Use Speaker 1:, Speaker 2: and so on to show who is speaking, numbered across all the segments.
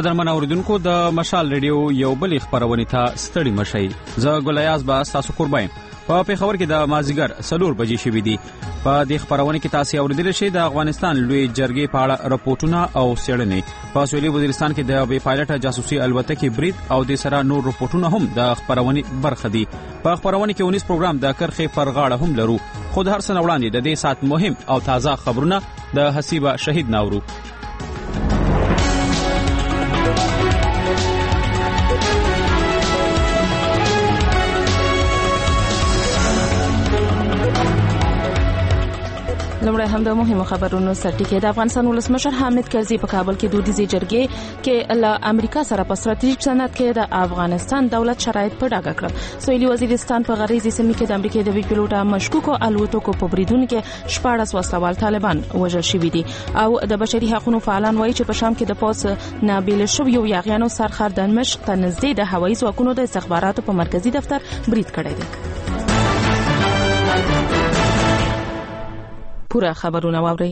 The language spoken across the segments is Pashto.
Speaker 1: قدرمن اوریدونکو د مشال ریډیو یو بل خبرونه ته ستړي مشي. زه ګلیاز با تاسو قربایم. په پیښور کې د مازیګر 4 بجې شوې دي. په دې خبرونه کې تاسو اوریدل شئ د افغانستان لوی جرګې په اړه راپورټونه او څېړنې. په سویلي وزیرستان کې د بې پایلټه جاسوسي الوتکې برید او د سره نور راپورټونه هم د خبرونه برخه دي. په خبرونه کې 19 پروګرام د کرخې پر غاړه هم لرو. خود هر څه وړاندې د دې سات مهم او تازه خبرونه د حسیبه شهید ناورو.
Speaker 2: لمړی هم د مهمو خبرونو سرټکی. د افغانستان ولسمشر حامد کرزي په کابل کې دودیزي جرګې کې له امریکا سره په ستراتیژیک صنعت کې د افغانستان دولت شرایط په ډاګه کړل. سویلي وزیرستان په غریزي سیمه کې د امریکا د پیلوټ مشکوکو الوتکو په بریدونو کې 14 وسلوال طالبان وژل شوي دي او د بشري حقوقو فعالان وایي چې په شام کې د پوس نابیل شویو یاغیانو سرخر دمشق ته نږدې د هوایي ځواکونو د استخباراتو په مرکزی دفتر برید کړی دی. پورا خبرونه واوري.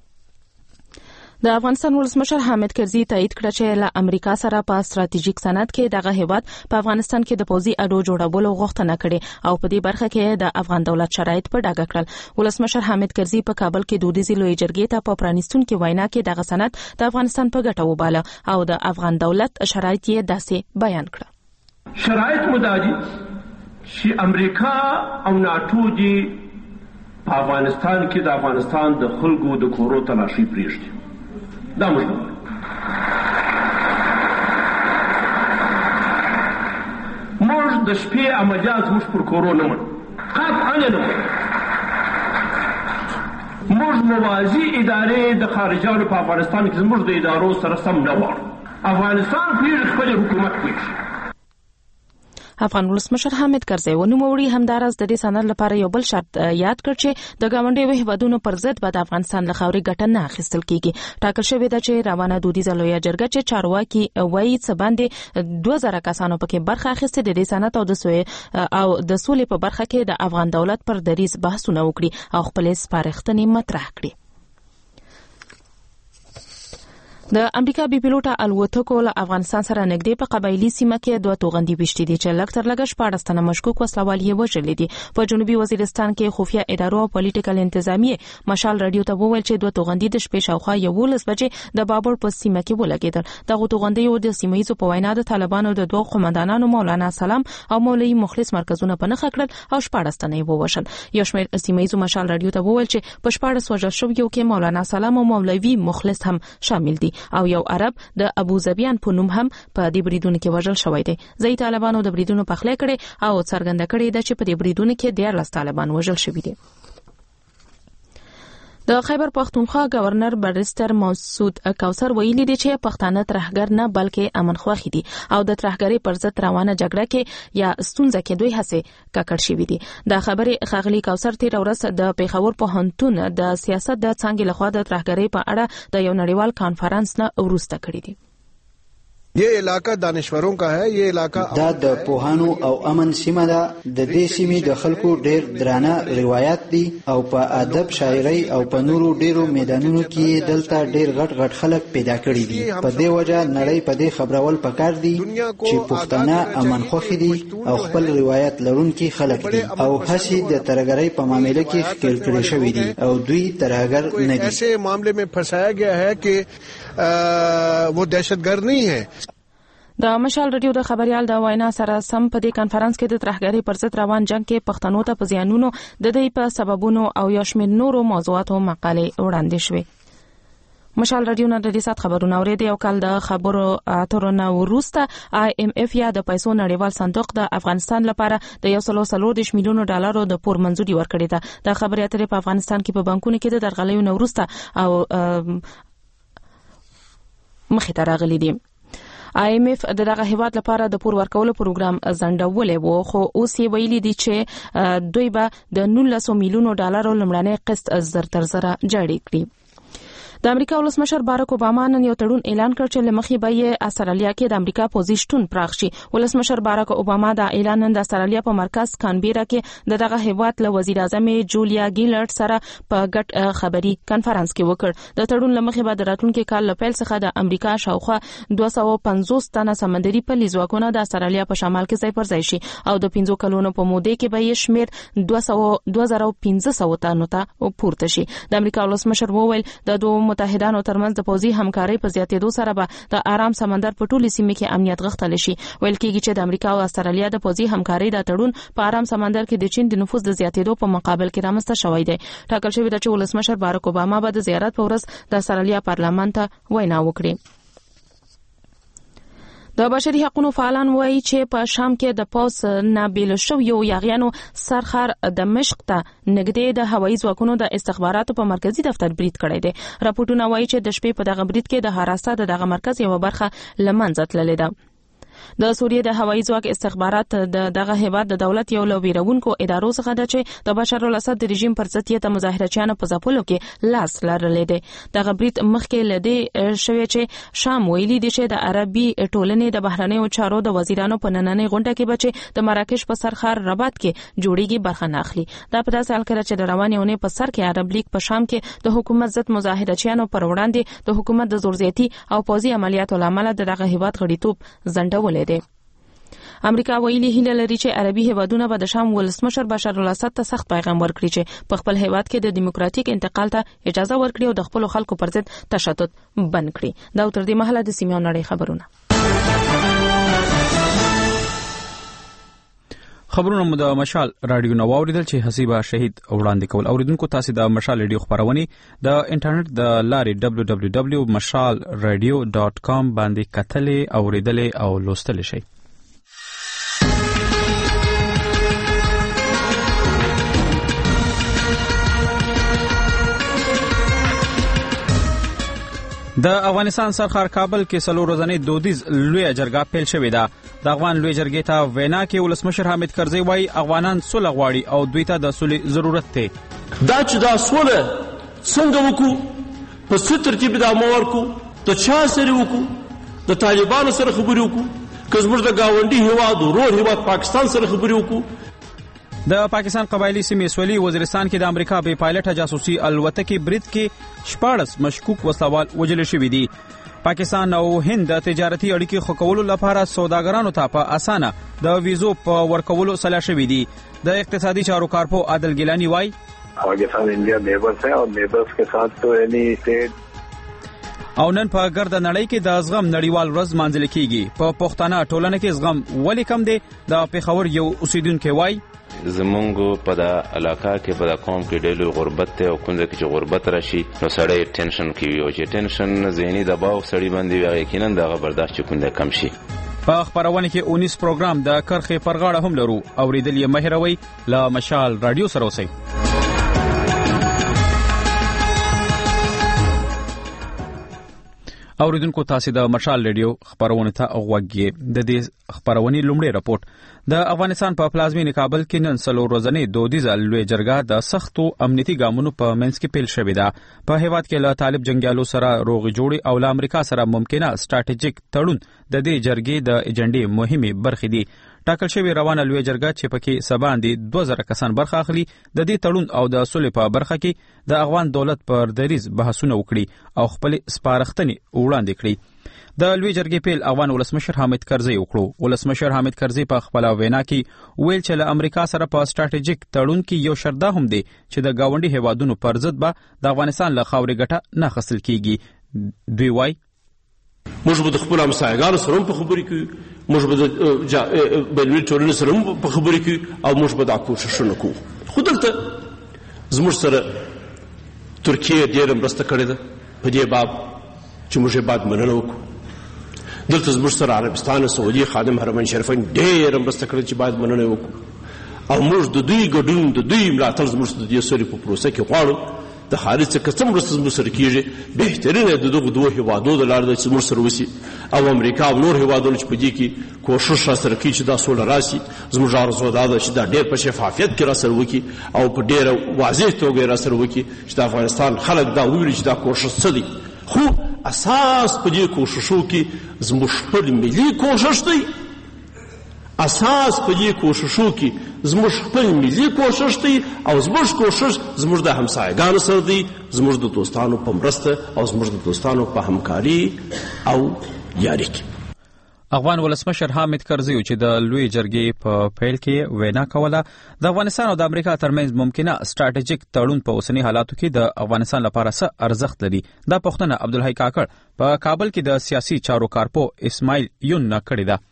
Speaker 2: د افغانستان ولسمشر حامد کرزي تایید کړ چې له امریکا سره په ستراتیژیک صنعت کې دغه هیواد په افغانستان کې د پوځي اډو جوړولو غوښتنه کړې او په دې برخه کې د افغان دولت شرایط په ډاګه کړل. ولسمشر حامد کرزي په کابل کې دودیزي لوی جرګې ته په پرانیستونکو وینا کې دغه صنعت د افغانستان په ګټه وباله او د افغان دولت شرایط یې داسې بیان کړ.
Speaker 3: شرایط مداجي چې امریکا او ناتو دي په افغانستان کې د افغانستان د خلکو د کورو تلاشي پریږدي. دا مشکل موږ د شپې عملیات موږ پر کورو نه مړ قطعا نه موږ موازي ادارې د خارجانو په افغانستان کې زموږ د ادارو سره سم نه غواړو. افغانستان پرې خپل حکومت کوي.
Speaker 2: افغان ولسمشر حامد کرزي ونوموړي همدارس د دې سند لپاره یو بل شرط یاد کړ چې د ګاونډي هیوادونو پر ضد به د افغانستان له خاورې ګټه نه اخیستل کیږي. ټاکل شوی ده چې روانه دودیزه لویه جرګه چې چارواکي وایي څه باندې 2000 کسانو پکې برخه اخیستې د دې سند او د سولې په برخه کې د افغان دولت پر دریځ بحثونه وکړي او خپل سپارښتنې مطرح کړي. د امریکا بي پیلوټه الوتکو له افغانستان سره نږدې په قبایلی سیمه کې 2 توغندي بشتي دي چې لکتر لګش 14 تنه مشکوک وسلوال یې وژل دي. په جنوبي وزیرستان کې خفیه ادارو او پولیټیکل انتظامیه مشال رادیو ته وویل چې 2 توغندي د شپې شاوخوا 11 بجې د بابر په سیمه کې ولګیدل. دغه توغندي د سیمایي په وینا د طالبانو د 2 قومندانانو مولانا سلام او مولوی مخلص مرکزونه په نخښه کړل او 14 تنه یې ووژل. یو شمېر سیمایي مشال رادیو ته وویل چې په 14 وژل شویو کې مولانا سلام او مولوی مخلص هم شامل دي او یو عرب د ابو ظبیان په نوم هم په دې بریدونو کې وژل شوی دی. ځای طالبانو د بریدونو پخلی کړي او څرګنده کړي ده چې په دې بریدونو کې 14 طالبان وژل شوي دي. د خیبر پختونخوا گورنر بریسټر مسعود کوثر ویلي دی چې پښتانه ترهګر نه بلکې امنخواخي دي او د ترهګری پر ضد روانه جګړه کې یا ستونزه کې دوی هڅه ککړ شوي دي. دا خبره خغلی کوثر تیر ورځ د پیښور پوهنتون د سیاست د څانګې لخوا د ترهګری په اړه د یو نړیوال کانفرنس نه وروسته کړی دی.
Speaker 4: یہ علاقہ دانشوروں کا ہے. یہ علاقہ
Speaker 5: دا د پوهانو او امن سیمه ده. د دې سیمې د خلکو ډېر درانه روایت دي او په ادب شاعري او په نورو ډېرو میدانونو کې دلته ډېر غټ خلک پیدا کړي دي. په دې وجه نړۍ په دې خبرول پکار دي چې پښتانه امن خوخي دي او خپل روایت لرونکي خلک دي او هسي د ترهګرۍ په معاملې کې ښکېل کړي شوی دي او دوی ترهګر نه دي.
Speaker 4: ایسے معاملے میں پھنسایا گیا ہے کہ وہ دہشتگرد نہیں ہے.
Speaker 2: د مشال رادیو د خبريال د وینا سره سم په دې کانفرنس کې د ترهګری پر ضد روان جنگ کې پښتنو ته په زیانونو د دې په سببونو او یو شمېر نورو موضوعاتو مقالې وړاندې شوې. مشال رادیو نه د دې سات خبرونه اورېدي او کال د خبرو اترونه وروسته IMF یا د پیسو نړیوال صندوق د افغانستان لپاره د 140 میلیون ډالرو د پور منځوري ورکړې ده. د خبري اترې په افغانستان کې په بانکونو کې د درغلیو وروسته او مخې ته راغلي دي. IMF دغه هیواد لپاره د پور ورکولو پروګرام ځنډولې وو خو اوس یې ویلي دي چې دوی به د 19 میلیون ډالرو لمړنۍ قسط زر تر زره جاری کړي. د امریکا ولسمشر باراک اوباما نن یو تړون اعلان کړ چې لمخې به یې استرالیا کې د امریکا پوځي شتون پراخ شي. ولسمشر باراک اوباما دا اعلان نن د استرالیا په مرکز کانبیرا کې دغه هیواد له وزیر اعظم جولیا ګیلارډ سره په ګډ خبري کانفرنس کې وکړ. د تړون لمخې به د راتلونکي کال له پیل څخه د امریکا شاوخوا 250 تنه سمندري پلي ځواکونه د استرالیا په شمال کې ځای پر ځای شي او د 15 کلونو په موده کې به یې شمیر 2500 تنو ته پورته شي. د امریکا ولسمشر وویل د دوه متحدانو ترمنځ د پوځي همکارۍ په زیاتېدو سره به د آرام سمندر په ټولو سیمو کې امنیت غښتلی شي. ویل کېږي چې د امریکا او استرالیا د پوځي همکارۍ د تړون په آرام سمندر کې د چین د نفوذ د زیاتېدو په مقابل کې رامنځته شوی دی. ټاکل شوی دی چې ولسمشر باراک اوباما به د زیارت په ورځ د استرالیا پارلمان ته وینا وکړي. د بشري حقوقو فعالان وایي چې په شام کې د پوس نابیل شویو یاغیانو سرخر دمشق ته نږدې د هوایي ځواکونو د استخباراتو په مرکزی دفتر برید کړی دی. راپورټونه وایي چې د شپې په دغه برید کې د حراسه دغه مرکز یو برخه لمنځه تللې ده. د سوریې د هوایي ځواک استخبارات دغه هیواد د دولت یو لوبیرونکو ادارو څخه ده چې د بشار الاسد د رژیم پر ضد یې د مظاهرچیانو په ځپلو کې لاس لرلې دی. دغه برید مخکې لدې شوی چې شام ویلي دی چې د عربي ټولنې د بهرنیو چارو د وزیرانو په نننۍ غونډه کې بچي د مراکش په سرخر رباط کې جوړیږي برخه نه اخلي. دا په داسې حال کې چې د روانې اونۍ په سر کې عرب لیگ په شام کې د حکومت ضد مظاهرچیانو پر وړاندې د حکومت د زورزیاتي او پوځي عملیاتو لامل دغه هیواد غړیتوب زندولې دی. امریکا ویلي هیله لري چې عربي هیوادونه به د شام ولسمشر بشار الاسد ته سخت پیغام ورکړي چې په خپل هیواد کې د دیموکراتیک انتقال ته اجازه ورکړي او د خپل خلکو پر ضد تشدد بند کړي. دا تر دې مهاله د سیمه نړۍ خبرونه.
Speaker 1: خبرونه مو د مشال رادیو نو اوریدل چې حسیبه شهید وړاندې کول. اوریدونکو تاسو د مشال رادیو خبرونه د انټرنیټ د لارې www.mashalradio.com باندې کتلې اوریدلې او لوستل شي. د افغانستان سرخار کابل کې څلور ورځنۍ دودیز لوی جرګه پیل شوې ده. د افغان لوی جرګې ته وینا کې ولسمشر حامد کرزي وایي افغانان سوله غواړي او دوی ته د سولې ضرورت دی.
Speaker 3: دا چې دا سوله څنګه وکړو، په څه ترتیب دا مور کو، د چا سره وکړو، د طالبانو سره خبرې وکړو، که زموږ د گاونډي هیواد ورور هیواد پاکستان سره خبرې وکړو.
Speaker 1: د پاکستان قبایلی سیمې سولې وزیرستان کې د امریکا بې پایلټه جاسوسي الوتکې برید کې 14 مشکوک وسلوال وژل شوي دي. پاکستان او هند د تجارتي اړیکې ښه کولو لپاره سوداګرانو ته په اسانه د ویزو په ورکولو سلا شوي دي. د اقتصادي چارو کارپو عادل ګیلانی وایي
Speaker 6: پاکستان انڈیا نیبرز ہیں اور نیبرز کے ساتھ تو یعنی اسٹیٹ
Speaker 1: او نن په ګرد نړۍ کې د زغم نړیوال ورځ مانځل کیږي. په پښتنه ټولنه کې زغم ولې کم دی؟ د پیښور یو اوسیدونکو وایي
Speaker 7: زمونږ په دا علاقه کې په دا قوم کې ډېر غربت ته او کوم ځکه چې غربت راشي نو سړی ټینشن کوي او چې ټینشن ذهني دباو سړی باندې یقینا دا برداشت کوم کم شي.
Speaker 1: په خبرونه کې 19 پروګرام د کرخې پر غاړه هم لرو. اوریدل یې مهروي له مشال رادیو سره اوسئ. اوریدونکو تاسو د مشال رادیو خبرونه ته غوږی. د دې خبرونه لومړی راپورټ د افغانستان په پلازمینه کابل کې نن څلور ورځنۍ دودیزه لوی جرګه د سختو امنیتي ګامونو په منځ کې پیل شوې ده. په هیواد کې له طالب جنگیالو سره روغ جوړي او له امریکا سره ممکنه سټریټیجیک تړون د دې جرګې د ایجنډې مهمه برخې دي. ټاکل شوی روانه لوی جرګه چې پکې سباندې 2000 کسان برخه اخلي د دې تړون او د صلح په برخه کې د افغان دولت پر دریز بحثونه وکړي او خپل سپارښتنې وړاندې کړي. د لوی جرګې پیل افغان ولسمشر حامد کرزي وکړو. ولسمشر حامد کرزي په خپل وینا کې ویل چې له امریکا سره په سټریټیجیک تړون کې یو شرط هم دی چې د گاونډي هیوادونو پر ضد به د افغانستان له خاورې ګټه نه خصل کیږي. دوی وایي
Speaker 3: موږ به د خپل همسایګانو سره په خبرې کوو، موږ به د بینالمللي ټولنې سره په خبرې کوو او موږ به دا کوششونه کوو. خو دلته زموږ سره ترکیه ډېره مرسته کړې ده په دې باب چې موږ یې باید مننه وکړو. دلته زموږ سره عربستان سعودي خادم حرمین شریفین ډېره مرسته کړې چې باید مننه وکړو او موږ د دوی ګډون د دوی ملاتړ زموږ د دې سولې په پروسه کې غواړو د خارج څخه څه مرسته زموږ سره کېږي بهترینه د دغو دوو هېوادو د لارې ده چې زموږ سره وشي او امریکا او نور هېوادونه چې په دې کې کوښښ راسره کوي چې دا سوله راشي زموږ ارزو دا ده چې دا ډېر په شفافیت کې راسره وکړي او په ډېره واضح توګه یې راسره وکړي چې د افغانستان خلک دا وویلي چې دا کوښښ څه دی خو اساس په دې کوښښو کې زموږ خپل ملي کوښښ دی اساس په دې کوښښو کې زموږ خپل ملي کوښښ دی او زموږ کوښښ زموږ د همسایګانو سره دی زموږ د دوستانو په مرسته او زموږ د دوستانو په همکاري او یاري کې.
Speaker 1: افغان ولسمشر حامد کرزي چې د لوی جرګې په پیل کې وینا کوله د افغانستان او د امریکا ترمنځ ممکنه ستراتیژیک تړون په اوسنی حالاتو کې د افغانستان لپاره څه ارزښت لري. دا پوښتنه عبدالحی کاکړ په کابل کې د سیاسي چارو کارپو اسماعیل یون نه کړې ده.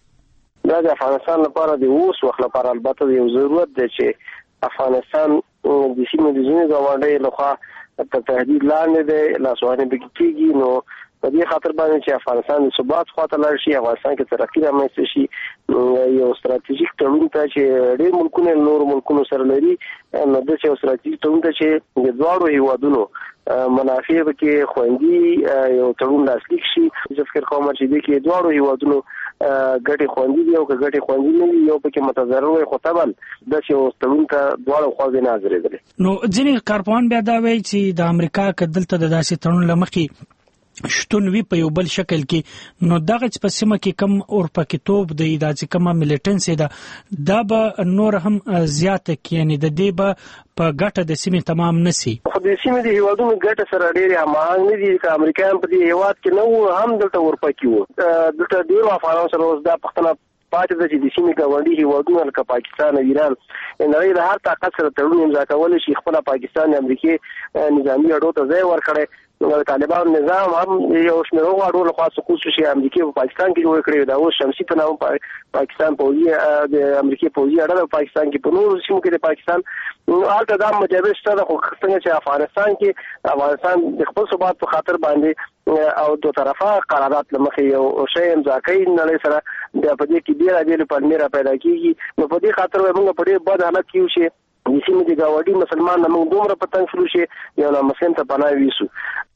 Speaker 8: دا د افغانستان لپاره د اوس وخت لپاره البته یو ضرورت دی چې افغانستان د سیمې د ځینو ګاونډیو لخوا تر تهدید لاندې دی لاسوهنې پکې کېږي نو په دې خاطر باندې چې افغانستان د ثبات خواته لاړ شي افغانستان کې ترقي رامنځته شي یو ستراتیژیک تړون ته چې ډېر ملکونه نور ملکونو سره لري نو د یو ستراتیژیک تړون ته چې د دواړو هیوادونو منافع کې خوندي یو تړون لاسلیک شي زه فکر کوم چې د کې دواړو هیوادونو ګټې خوندي دي او که ګټې خوندي نه وي یو پکې متضرر وي خو طبعا د یو تړون ته دواړو خواوې نه حاضرېدلې.
Speaker 9: نو ځینې کارپوهان بیا دا وایي چې د امریکا که دلته د داسې تړون له مخې شتون وی په یو بل شکل کې نو دغه په سیمه کې کم اورپکیتوب دی دا چې کومه ملیټنسي ده دا به نور هم زیاته کې یعنی د دې به په ګټه د سیمې تمام نسی
Speaker 8: خو د سیمې د هیوادونو ګټه سره ډېر هماهنګ نه دي چې امریکایان په دې هیواد کې نه وو هم دلته اورپکی وو دلته ډېرو افغانانو سره اوس دا پښتنه پاتې ده چې د سیمې ګاونډي هیوادونه لکه پاکستان او ایران نړۍ د هر طاقت سره تړون امضا کولی شي خپله پاکستان د امریکې نظامي اډو ته ځای ورکړی طالبان نظام هم یو شمېر هغو اډو لخوا سقوط شو چې امریکې په پاکستان کې جوړ کړی دا اوس شمسي په نامه پاکستان پوځي د امریکې پوځي اډه په پاکستان کې په نورو سیمو کې د پاکستان هلته دا مجابر شته ده خو څنګه چې افغانستان کې افغانستان د خپل ثبات په خاطر باندې او دو طرفه قرارداد له مخې یو شی امضا کوي نړۍ سره بیا په دې کې بېلابېلې پلمې پیدا کېږي نو په دې خاطر وایي موږ په ډېر بد حالت کې یو چې د سیمې د ګاونډي مسلمان نه موږ دومره په تنګ شلو چې یو نامسلم ته پناه ویسو.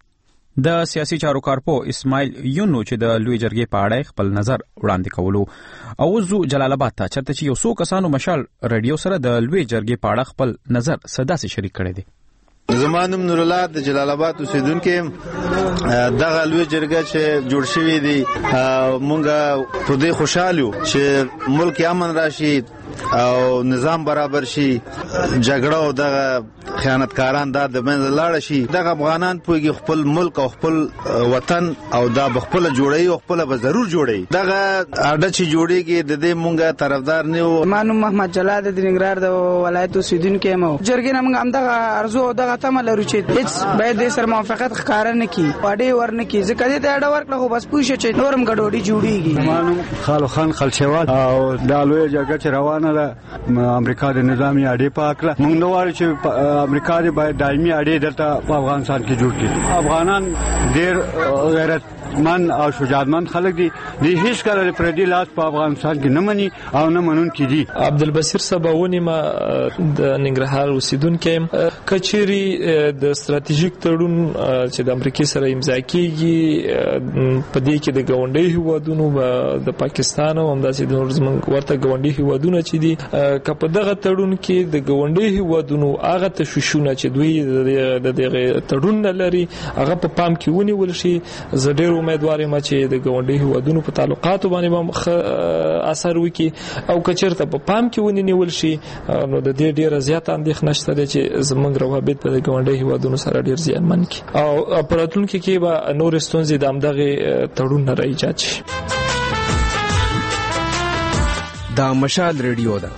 Speaker 1: د سیاسي چارو کارپو اسماعیل یونو چې د لوی جرګې په اړه خپل نظر وړاندې کولو او زو جلال آباد ته چرته چې یو څو کسانو مشال رادیو سره د لوی جرګې په اړه خپل نظر صداسي شریک کړی دی.
Speaker 10: زمانم نور الله د جلال آباد اوسیدونکو دغه لوی جرګه چې جوړ شوی دی مونږه په دې خوشاله یو چې ملک امن راشي او نظام برابر شي جګړه او دغه خیانتکاران دا د منځ لاړ شي دغه افغانان پوهیږي خپل ملک او خپل وطن او دا بخپل جوړي او خپل به ضرور جوړي دغه اډه چې جوړيږي د دې مونږه طرفدار نه و.
Speaker 11: مانو محمد جلال د ننګرهار د ولایت اوسیدونکو مو جرګې نه مونږ هم دغه ارزو او دغه تمه لرو چې هیڅ باید د سر موافقت ښکار نه کی پاډي ورنه کی ځکه دې ته اډه ورکړه خو بس پوښه چې نورم ګډوډي جوړيږي.
Speaker 12: مانو خالو خان خلشوال او د لوی جرګه چې روانه ده امریکا د نظامی اډې پاکله موږ نو وایو چې امریکا دې باید دایمي اډې دلته په افغانستان کې جوړ کړي. افغانان ډېر غیرتمن او شجاعتمند خلک دي د هیڅ کله پردي لاس په افغانستان کې نه مني او نه منونکي دي.
Speaker 13: عبدالبصیر صباونی ما د ننګرهار اوسیدونکو کچيري د ستراتیژیک تړون چې د امریکای سره امضا کیږي په دې کې د ګاونډي هیوادونو د پاکستان او همداسې د نور زموږ ورته ګاونډي هیوادونه چې دي کله دغه تړون کې د ګاونډي هیوادونو هغه تشویشونه چې دوی د دغه تړون نه لري هغه په پام کې ونیول شي. زه ډېر امیدوار یم چې د ګاونډي هیوادونو په تعلقاتو باندې اثر وکړي او کچېرته په پام کې ونیول شي نو د دې ډېره زیاته اندېښنه شته ده چې زموږ روابط په ګاونډي هیوادونو سره ډېر زیانمن کړي او په راتلونکي کې به نور ستونزې د همدغه تړون نه راایجاد شي.
Speaker 14: دا مشال ریډیو ده.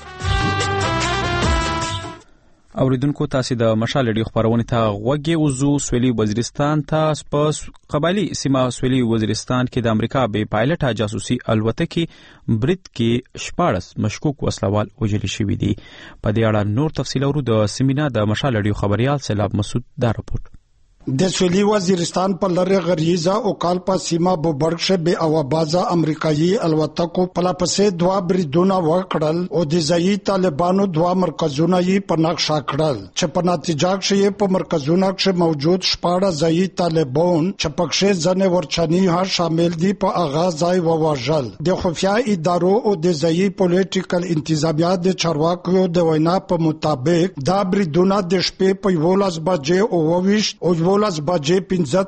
Speaker 1: اوریدونکو تاسو د مشال ریډیو خبرونه ته غوږی وزو سویلي وزیرستان ته سپاس قبایلی سیمه سویلي وزیرستان کې د امریکا به پایلټ جاسوسي الوتکې برید کې 14 مشکوک وسلوال وژل شوی دي. په دې اړه نور تفصیل اورو د سیمینار د مشال ریډیو خبريال سیلاب مسعود دا راپورټ.
Speaker 15: د سویلي وزیرستان په لری غریزه او کالپا سیما بوبرګ به اوابازه امریکایي الوتکو په لپسې دوا بریدونه وکړل او د ځایي طالبانو دوا مرکزونه یې په نقشه کړل چې په نتیجه کې په مرکزونو کې موجود شپاړه ځایي طالبان چې پکې ځنه ورچنی ها شامل دي په اغاز ځای وواژل د خفیا ادارو او د ځایي پولیټیکل انتظامیات د چارواکو د وینا په مطابق دا بریدونه د شپې په 12 بجې او 20 12 بجې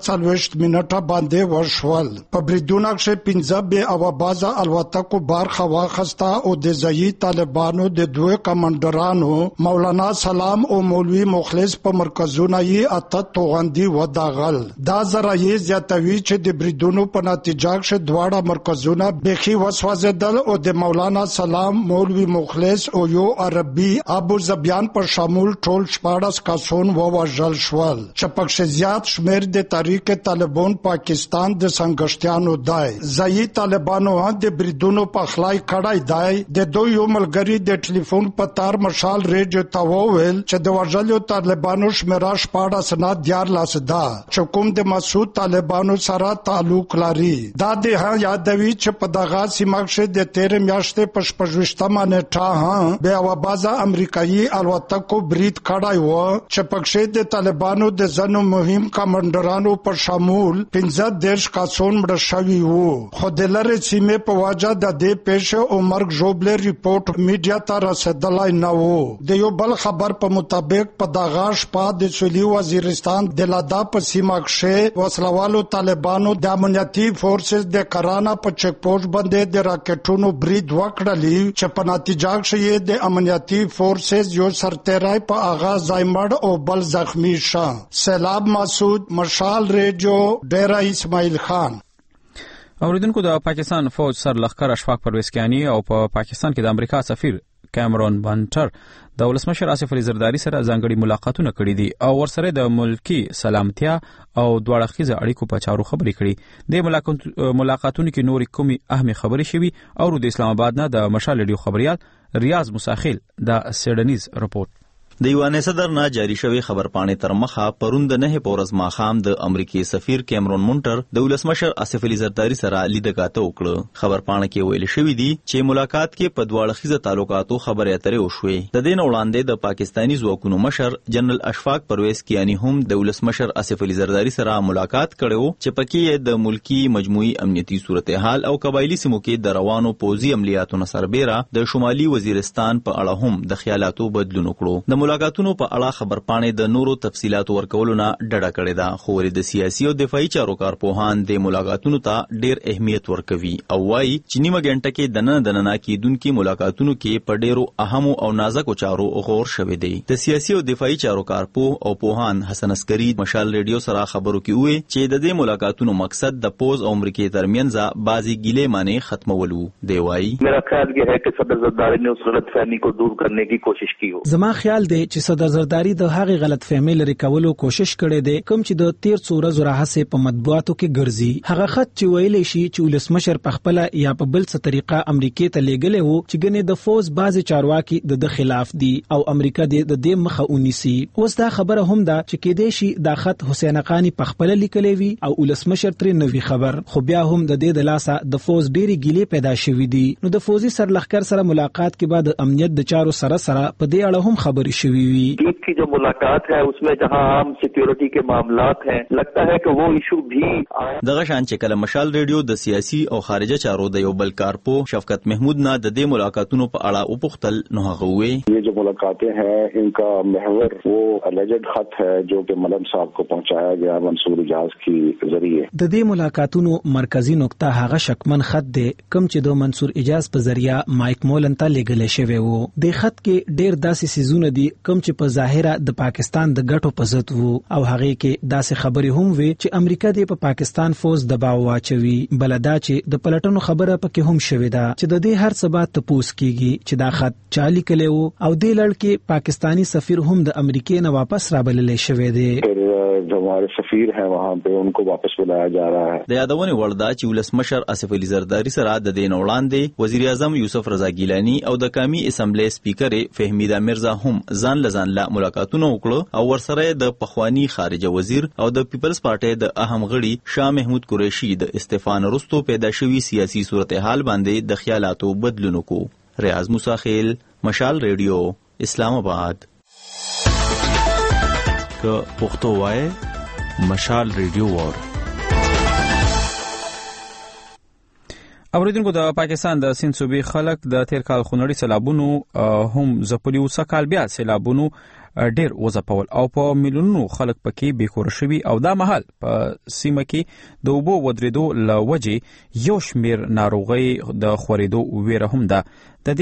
Speaker 15: 15 منټه باندې ورشول په بریدونه کې 15 به اوابازه الوتکو برخه واخسته او د ځایي طالبانو د دوه کمانډرانو مولانا سلام او مولوی مخلص په مرکزونه یې اته توغندي وداغل دا زرایي زیاتوي چې د بریدونو په نتیجه کې دواړه مرکزونه بخي وسوځیدل او د مولانا سلام مولوی مخلص او یو عربي ابو زبیان پر شامل ټول 14 کسان ووژل شول چې پکې زیات شمیر د تحریک طالبان پاکستان د سنگشتیانو دای ځایي طالبانو د بریدونو په خلای کړای دای د دوی یو ملګری د ټلیفون په تار مشال ریډیو ته وویل چې د وژلو طالبانو شمیره 14 نه 14 ده چې کوم د مسعود طالبانو سره تعلق لري دا د یادوي چې په دغه سیمه کې د 13 میاشتې په 25 نیټه به اوابازه امریکایي الوتکو برید کړای و چې پکې د طالبانو د زنو مهم کمانډرانو په شمول 15 کسان مړ شوي وو خو د لری سیمه په واجه د دې پیښه او مرګ جوړبل ریپورت میډیا ته رسیدلای نه وو د یو بل خبر په مطابق په دغه شپه د سویلي وزیرستان د لادا په سیمه کې وسلوالو طالبانو د امنیتي فورسز د کرانا په چک پوسټ باندې د راکټونو برید وکړلی چې په نتیجه کې د امنیتي فورسز یو سرتیری په آغاز ځایمړ او بل زخمی شو سیلاب مسعود مشال ریډیو ډیرا اسماعیل خان
Speaker 1: اوریدونکو د پاکستان فوج سر لخر اشفاق پرویز کیانی او په پاکستان کې د امریکا سفیر کیمرون بانټر د ولسمشر آصف علي زرداری سره ځانګړي ملاقاتونه کړي دي او ورسره د ملکی سلامتیا او دواړه خيزه اړیکو په چارو خبرې کړي د ملاقاتونو کې نورې کومي اهمه خبرې شوي او د اسلام آباد نه د مشال ریډیو خبريال ریاض مساخیل د سیډنیز رپورت
Speaker 16: د ایوانې صدر نه جاری شوی خبرپاڼې تر مخه پروند نه پورز ماخام د امریکای سفیر کیمرون مونټر د ولسمشر آصف علي زرداری سره لیدګاته وکړه خبرپاڼه کې ویل شوی دی چې ملاقات کې په دواړه خيزه تعلقاتو خبرې اترې وشوې د دین وړاندې د پاکستانی ځواکونو مشر جنرال اشفاق پرویز کیانی هم د ولسمشر آصف علي زرداری سره ملاقات کړو چې پکې د ملکی مجموعي امنیتي صورتحال او قبایلی سیمو کې د روانو پوځي عملیاتو سربېره د شمالي وزیرستان په اړه هم د خیالاتو بدلون وکړو ملاقاتونو په اړه خبرپاڼې د نورو تفصيلاتو ورکولو نه ډډه کړې ده خو د سیاسي او دفاعي چارو کارپوهان د ملاقاتونو ته ډېر اهمیت ورکوي او وايي چې نیمه غنټه کې دننه کېدونکو ملاقاتونو کې په ډېرو اهم او نازکو چارو غور شوې دي د سیاسي او دفاعي چارو کارپوه او پوهان حسن عسکری مشال ریډیو سره خبرو کې وې چې د دې ملاقاتونو مقصد د پوز او امریکای ترمنځ بازي ګیلې معنی ختمولو دی وايي
Speaker 17: میرا خیال یہ ہے کہ صدر زرداری نے اس غلط فہمی کو دور کرنے کی کوشش کی ہو
Speaker 18: زما خیال دی چې صدر زرداری د هغه غلط فهمي لري کولو کوشش کړي دي کوم چې د 13 ورځې راهسه په مطبوعاتو کې ګرځي هغه خط چې ویلې شي چې ولسمشر په خپل یا په بل څه طریقه امریکای ته لېږلې وو چې ګنې د فوز بعض چارواکي د خلاف دي او امریکا د دې مخه ونیسي اوس دا خبره هم ده چې کې دې شي دا خط حسین حقانی په خپل لیکلې وي او ولسمشر ترې نوې خبر خو بیا هم د دې د لاسه د فوز ډېری ګیلې پیدا شوې دي نو د فوزي سرلخر سره ملاقات کې بعد امنیت د چارو سره په دې اړه هم خبرې شوې وي
Speaker 17: की जो मुलाकात है उसमें जहां आम सिक्योरिटी के मामलात हैं लगता है कि वो इशू भी
Speaker 16: دغه شان چې کله مشال ریډیو د سیاسي او خارجه چارو د یو بل کارپو شفقت محمود نه د دې ملاقاتونو په اړه وپوښتل نو هغه وې
Speaker 6: یہ جو ملاقاتیں ہیں ان کا محور وہ الجڈ خط ہے جو کہ ملم صاحب کو پہنچایا گیا منصور اجاز کی ذریعے
Speaker 18: د دې ملاقاتونو مرکزی نقطه هغه شکمن خط دی کوم چې د منصور اجاز په ذریعہ مایک مولن ته لېږل شوی وو د خط کې ډېر داسې سيزونه دي کوم چې په ظاهره د پاکستان د ګټو په ضد وو او هغه کې داسې خبرې هم وي چې امریکا د پاکستان فوز دباو واچوي بلدا چې د پلټنو خبره پکې هم شوې ده چې د دې هر څه بات تپوس کیږي چې دا خط چالي کلیو او د لړ کې پاکستانی سفیر هم د امریکای نه واپس رابللې شوې ده
Speaker 6: जो हमारे सफीर हैं वहाँ पे उनको वापस बुलाया जा रहा है.
Speaker 16: د یادونې وړ ده چې ولسمشر آصف علي زرداری سره د دې نه وړاندې وزیر اعظم یوسف رضا ګیلانی او د قومي اسمبلی سپیکر فهمیده میرزا هم ځان له ځان له ملاقاتونه وکړو او ورسره د پخوانی خارجه وزیر او د پیپلز پارټي د اهم غړي شاه محمود قریشي د استعفا وروسته پیدا شوی سیاسي صورتحال باندې د خیالاتو بدلون وکړو. ریاض موسی خیل، مشال ریډیو، اسلام آباد.
Speaker 19: که پښتو وای مشال ریډیو وور.
Speaker 1: اوریدونکو د پاکستان د سند صوبې خلک د تیر کال خونړي سیلابونو هم ځپلي او سکهال بیا سیلابونو ډیر وځپول او په میلیونونو خلک پکې بیکور شوي او دا مهال په سیمه کې د اوبو ودرېدو له وجې یو شمیر ناروغۍ د خورېدو ویره هم ده. د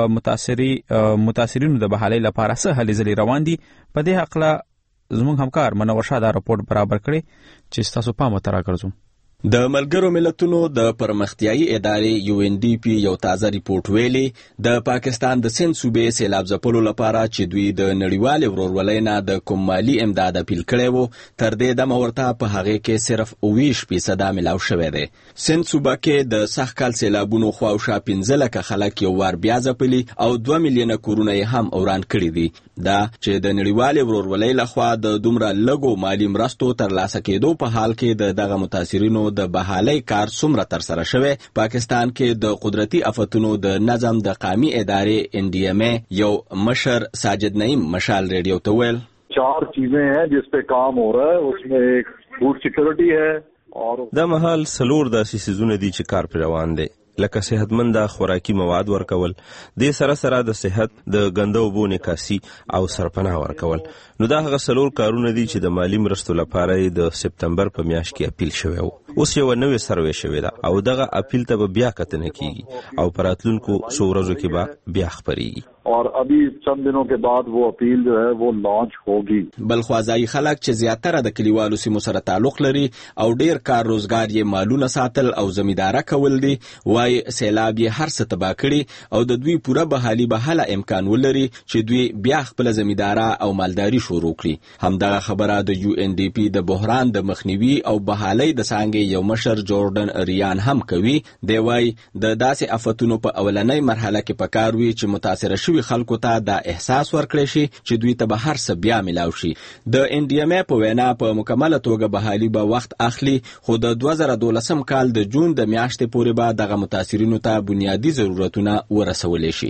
Speaker 1: دې متاثرینو د بحالۍ لپاره څه هلې ځلې روان دي. په دې هکله زموږ همکار منور شاه دا راپورټ برابر کړی چې ستاسو پام ته راګرځوم.
Speaker 20: د ملګرو ملتونو د پرمختیایي ادارې UNDP یو تازه ریپورت ویلي د پاکستان د سند صوبې سیلاب ځپلو لپاره چې دوی د نړیوالې ورورولۍ نه د کوم مالي امداد اپیل کړی وو تر دې دمه ورته په هغې کې صرف 20% ملاو شوی دی. سند صوبه کې د سږکال سیلابونو خواوشا 15 لکه خلک یو وار بیا ځپلي او 2 میلیونه کورونه یې هم وران کړي دي. دا چې د نړیوالې ورورولۍ لخوا د دومره لږو مالي مرستو ترلاسه کېدو په حال کې د دغه متاثرینو د بحالۍ کار څومره ترسره شوی. پاکستان کې د قدرتي آفتونو د نظم د قومي ادارې NDMA یو مشر ساجد نعیم مشال ریډیو ته ویل
Speaker 21: 4 چیزیں ہیں جس پہ کام ہو رہا ہے. اس میں ایک فوڈ سیکورٹی ہے اور
Speaker 19: دا محل سلور داسې سيزونه دي چې کار پر روان دي لکه صحتمند خوراکي مواد ورکول، د سره سره د صحت د غندو اوبو نکاسي او سرپناه ورکول. نو دا هغه سلور کارونه دي چې د مالی مرستو لپاره د سپتمبر په میاشت کې اپیل شوی و. اوس یو نوې سروې شوی دا او دغه اپیل ته بیا کتنه کیږي او پراتلونکو څو ورځو کې به بیا خبريږي.
Speaker 21: اور ابھی چند دنوں کے بعد وہ اپیل جو ہے وہ لانچ ہوگی.
Speaker 20: بلخوازای خلک چې زیاتره د کلیوالو سیمو سره تعلق لري او ډیر کار روزګار یې مالونه ساتل او زمینداره کول دي، وای سیلاب یې هر څه تباہ کړي او د دوی پوره بحالي بهاله امکان ولري چې دوی بیا خپل زمینداره او مالداري شروع کړي. همدغه خبره د UNDP د بحران د مخنیوي او بحالۍ د څانګې یو مشر جوردن ریان هم کوي. دی وای د داسې آفتونو په اولنۍ مرحله کې پکار وي چې متاثر شوي خلکو ته دا احساس ورکړي شي چې دوی ته به هر څه بیا ملاو شي. د NDMA په وینا په مکمله توګه بحالي به وخت اخلي، خو د 2012 کال د جون د میاشتې پورې به دغه متاثرینو ته بنیادی ضرورتونه ورسولې شي.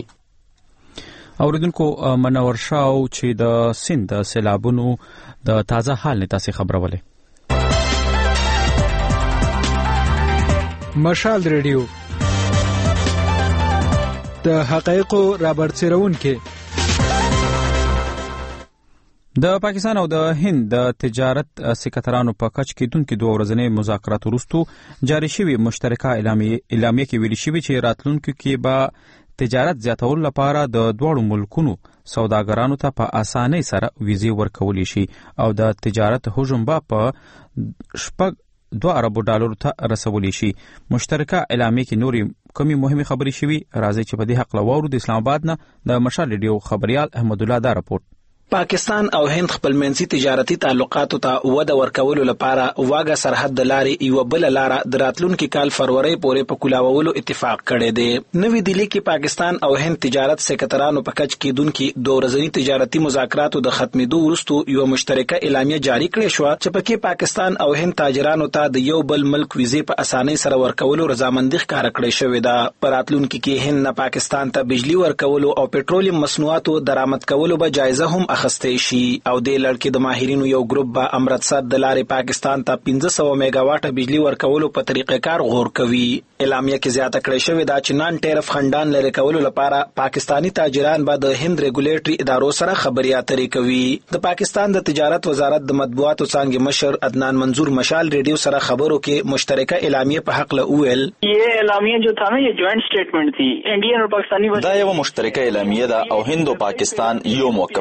Speaker 1: اوریدونکو منور شاه چې د سند د سیلابونو د تازه حال نه تاسو خبرولې.
Speaker 18: مشال ریډیو د حقایقو رابرسېرون کې
Speaker 1: د پاکستان او د هند د تجارت سکرټرانو په کچ کې دونکو دوه ورځنی مذاکرات وروسته جاری شوی مشترکه اعلامیه کې ویل شوی چې راتلونکو کې به تجارت زیاتولو لپاره د دوه ملکونو سوداګرانو ته په اسانۍ سره ویزې ورکول شي او د تجارت حجم په $2 ارب ته رسول شي. مشترکه اعلامیه کې نوري کومي مهمه خبري شوی راځي چې په دې حق لوارو د اسلام آباد نه د مشال ریډیو خبريال احمد الله دا راپورټ.
Speaker 22: پاکستان او هند خپل منځي تجارتي تعلقاتو ته وده ورکولو لپاره واګه سرحد د لارې یو بل لار د راتلونکي کال فروری پورې په کولاولو اتفاق کړی دی. نوې دلی کې پاکستان او هند تجارت سکرټرانو په کچ کې دونکو دوه ورځنی تجارتي مذاکراتو د ختمېدو وروسته یو مشترکه اعلامیه جاری کړې شو چې پکې پاکستان او هند تاجرانو ته د یو بل ملک ویزې په اسانۍ سره ورکولو رضامندي ښکاره کړې شوې ده. په راتلونکي کې هند نه پاکستان ته بجلی ورکولو او پټرولیم مصنوعاتو درآمد کولو به جایزه هم اخیستې شي او د لړکې د ماهرینو یو ګروپ به امرتسر د لارې پاکستان ته 1500 میگا واټه بجلی ورکولو په طریقې کار غور کوي. اعلامیه کې زیاته کړې شوې ده چې نان ټیرف خندان لري کولو لپاره پاکستانی تاجران به د هند ریګولیټري ادارو سره خبري اترې کوي. د پاکستان د تجارت وزارت د مطبوعاتو څنګه مشر عدنان منظور مشال ریډیو سره خبرو کې مشترکه اعلامیه په حق له ویل
Speaker 23: یہ اعلامیه جو تھا نا یہ جوائنٹ سٹیٹمنٹ تھی انډین اور پاکستانی.
Speaker 16: دا یو مشترکه اعلامیه ده او هند او پاکستان یو موقف لري.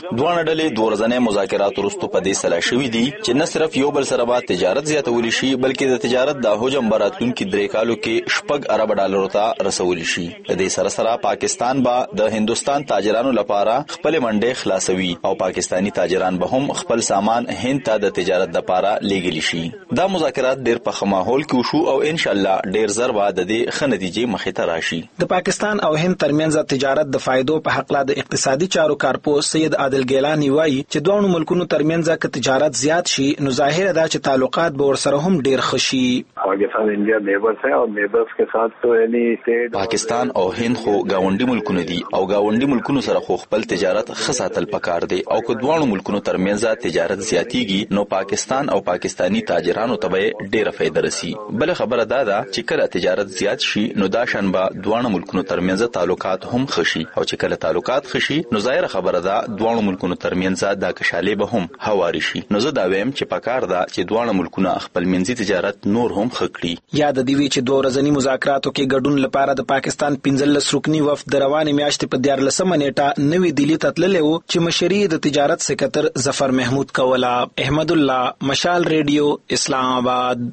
Speaker 16: دوه ډلې دوه ورځې مذاکرات وروسته په دې سلا شوې دي چې نه صرف یو بل سره به تجارت زیاتول شي بلکې د تجارت د حجم براتلونکو درې کالو کې $6 ارب ته رسول شي. د دې سره سره پاکستان به د هندستان تاجرانو لپاره خپل منډې خلاصوي او پاکستانی تاجران به هم خپل سامان هند ته د تجارت لپاره لیږلی شي. دا مذاکرات ډېر په ماحول کې وشو او ان شاء الله ډېر زر به د دې ښه نتیجې مخې ته راشي.
Speaker 22: د پاکستان او هند ترمنځ تجارت د فائدو په حق لا د اقتصادي چارو کارپوه سید عادل ګیلانی وایي چې دوه ملکونو ترمنځ که تجارت زیات شي نو ظاهر ده چې تعلقات به ورسره هم ډېر ښه شي.
Speaker 21: पाकिस्तान इंडिया नेबर्स हैं और नेबर्स के साथ तो यानी
Speaker 16: पाकिस्तान او هند خو گاونډي ملکونه دي او گاونډي ملکونو سره خو خپل تجارت خصاتل پکار دی او که دوه ملکونو ترمنځ تجارت زیاتیږي نو پاکستان او پاکستانی تاجرانو ته ډېره فائدہ رسی. بل خبره ده چې کله تجارت زیات شي نو دا شنبه دوه ملکونو ترمنځ تعلقات هم خشي او چې کله تعلقات خشي نو ظاهر خبره ده دوه ملکونو ترمنځ دا کشاله به هم هواري شي. نو زه دا وایم چې پکار ده چې دوه ملکونه خپل منځي تجارت نور هم خکړي.
Speaker 22: یاد دی وی چې دوه ورځې مذاکراتو کې ګډون لپاره د پاکستان 15 رکنی وفد د روانې میاشتې په 14 نیټه نوې دلی ته تللی و چې مشري د تجارت سکرټر ظفر محمود کولا. احمد الله، مشال ریډیو، اسلام آباد.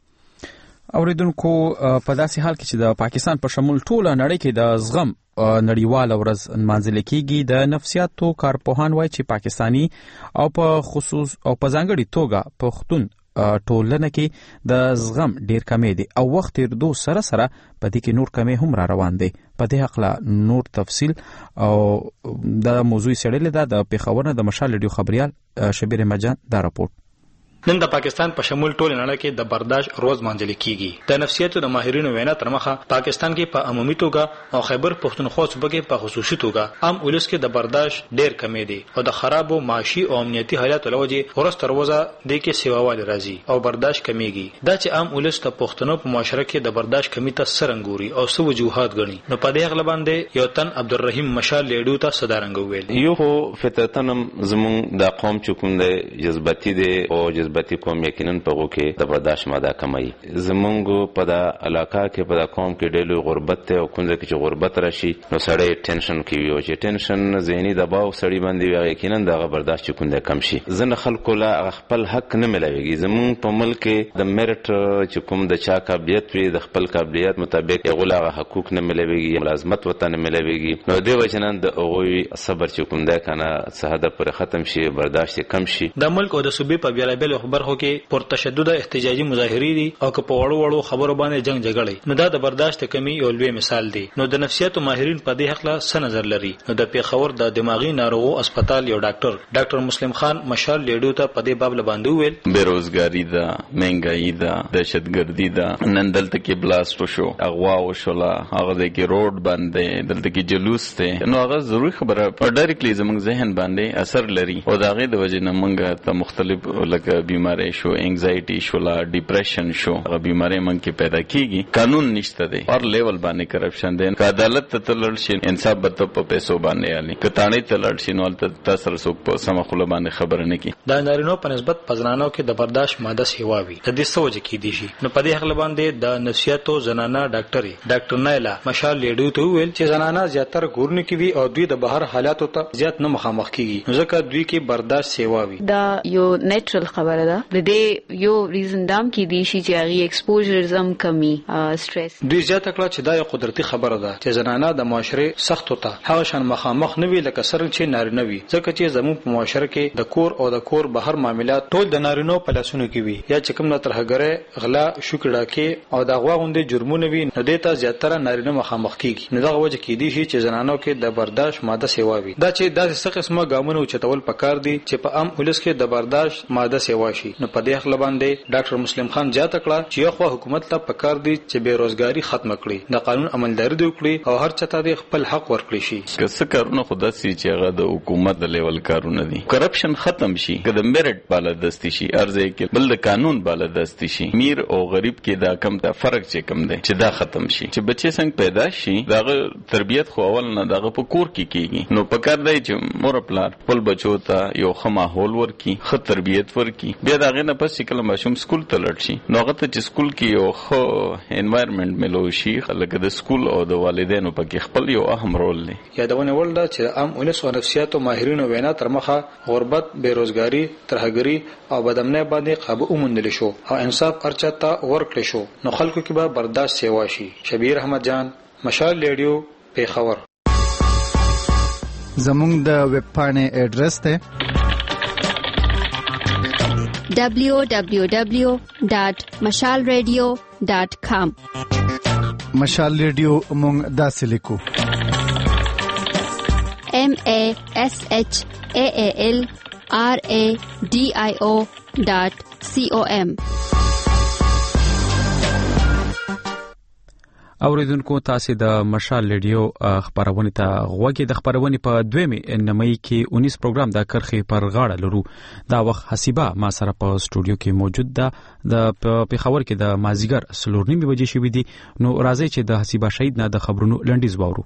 Speaker 1: اوریدونکو په داسې حال کې چې د پاکستان په شمول ټوله نړۍ کې د زغم نړیواله ورځ نمانځل کېږي، د نفسیاتو کارپوهان وایي چې پاکستانی او په خصوص او په ځانګړي توګه پښتون ټولنه کې د زغم ډیر کمی دی او وخت تیرېدو سره سره په دې کې نور کمی هم را روان دی. په دې حق نور تفصیل او د موضوع سړلې ده د پیښور نه د مشال ریډیو خبريال شبیر مجان دا راپورټ.
Speaker 2: نن د پاکستان په شمول ټول نړۍ کې د برداشت روز مانځل کیږي. د نفسیاتو د ماهرینو وینا تر مخه پاکستان کې په عمومي توګه او خیبر پښتونخوا صوبه کې په خصوصي توګه عام ولس کې د برداشت ډیر کمی دی او د خرابو معاشي او امنیتي حالاتو لوجه ورځ تر ورځه د کې سیواوالي راځي او برداشت کمیږي. دا چې عام ولس ته پښتنو په معاشره کې د برداشت کمی ته سرنګوري او سو وجوهات غني. نو په دې اغلب باندې یو تن عبدالرحیم مشال لیډو ته صدارنګ ویل.
Speaker 7: یو خو فطرتن زمون د قوم چکم د جذباتي دی او جذباتي قوم یقینا په غو کې د برداشت ماده کمای. زمونږ په د علاقه کې په د قوم کې ډېر غربت ته او کونځ کې چې غربت راشي نو سړی ټینشن کوي او چې ټینشن ذهني دباو سړی باندې وي یقینا د برداشت کوند کم شي. ځنه خلکو لا خپل حق نه ملويږي. زمونږ په ملک د میرټ چې کوم د چا قابلیت وي د خپل قابلیت مطابق غوړه حقوق نه ملويږي، ملازمت وته نه ملويږي. نو دی وجنان د اووي صبر چې کوم ده کنه سهاده پر ختم شي، برداشت کم شي.
Speaker 2: د ملک او د صوبې په بیلابل خبرو کې پر تشدد احتجاجي مظاهرې دي او که په وړو خبرو باندې جنگ جګړې نو دا د برداشت کمی یو لوی مثال دی. نو د نفسیاتو ماهرین په دې حق لا څه نظر لري؟ نو د پیښور د دماغي ناروغو هسپتال یو ډاکټر مسلم خان مشال لیډو ته په دې باب باندې ویل
Speaker 4: بیروزګاری ده، مهنګایی ده، دهشتګردي ده. نن دلته کې بلاست وشو، اغوا وشولا، هغه د کې روډ باندې دلته کې جلوس ته نو هغه ضروري خبره په ډایرکټلی زموږ ذهن باندې اثر لري او دا غي د وجې نه موږ ته مختلف لکه بیماری شو، انگزایټي شو، ډیپریشن شو، هغه بیماری من کې پیدا کیږي. قانون نشته دی اور لیول باندې کرپشن دی. که عدالت ته تلل شي انصاف به په پیسو باندې علي، که تانه تلل شي نو تاسو سره په سم خله باندې خبر نه کی.
Speaker 2: دا نارینو په نسبت پزنانو کې د برداشت ماده سیواوي د دې سوجه کې دي شي. نو په دې حق باندې د نفسیاتو زنانه ډاکټر نایلا مشال لیډو ته ویل چې زنانه زیاتره ګورنه کوي او دوی د بهر حالاتو ته زیات نه مخامخ کیږي ځکه دوی کې برداشت سیواوي.
Speaker 5: دا یو نیچرل خبره ده. د دې یو ریزن دام کې دي چې هغه ایکسپوژر زم کمی سټرس.
Speaker 2: دوی زیاته کړه چې دا یو قدرتي خبره ده چې زنانه د معاشره سختو ته هغه شان مخامخ نه وي لکه څنګه چې نارینه وي ځکه چې زموږ په معاشره کې د کور او د کور بهر معاملات ټول د نارینو په لاسونو کې وي یا چې کوم نه ترهګره غلا شوکړه کې او د غوا غوندې جرمونه وي نو دته زیاتره نارینه مخامخ کیږي. نو دا وجه کې دي چې زنانو کې د برداشت ماده سیواوي. دا چې داسې څه قسمه ګامونه چتول پکار دي چې په عام ولس کې د برداشت ماده سیوا شي. نو په دې حق باندې ډاکټر مسلم خان جاته کړه چې یو حکومت ته پکار دي چې بیروزګاری ختم کړي، د قانون عملداري وکړي او هر چاته د خپل حق ورکړي شي.
Speaker 4: که څه کارونه خو داسې چې هغه د حکومت د لیول کارونه دي، کرپشن ختم شي، که د میرټ بالادستی شي، ارزه کې بل د قانون بالادستی شي، میر او غریب کې دا کم ته فرق چې کم دی چې دا ختم شي. چې بچي څنګه پیدا شي داغه تربیت خو اول نه داغه په کور کې کیږي. نو پکار دی چې مور پلار خپل بچو ته یو ښه ماحول ورکړي، ښه تربیت ورکړي، بیا دا غنه پس چې کله ماشوم سکول ته لاړ شي نو هغه ته چې سکول کې یو خو انوایرنمنت ملو شي لکه د سکول او د والدینو پکې خپل یو اهم رول دی.
Speaker 2: یادونه ولدا چې عام ولس او نفسیات او ماهرینو وینا تر مخه غربت، بیروزګاری، ترهګری او بدامنۍ باندې قابو وموندل شو او انصاف ارچاته ورکړل شو نو خلکو کې به برداشت سیوا شي. شبیر احمد جان، مشال ریډیو، پیښور.
Speaker 3: زموږ د ویب پاڼې ایډرس ته
Speaker 8: www.mashalradio.com.
Speaker 3: مشال ریډیو موږ داسې لیکو
Speaker 8: MASHALRADIO.com.
Speaker 1: اوریدونکو تاسو د مشال ریډیو خبرونه ته غوږی د خبرونه په 2 نمای کې 19 پروګرام د کرخي پر غاړه لرو. دا وخت حسیبه ما سره په سټوډیو کې موجود ده. د پیښور کې د مازیګر 3:30 بجې شوې دي. نو راځي چې د حسیبه شهید نه د خبرونو لنډیز واورو.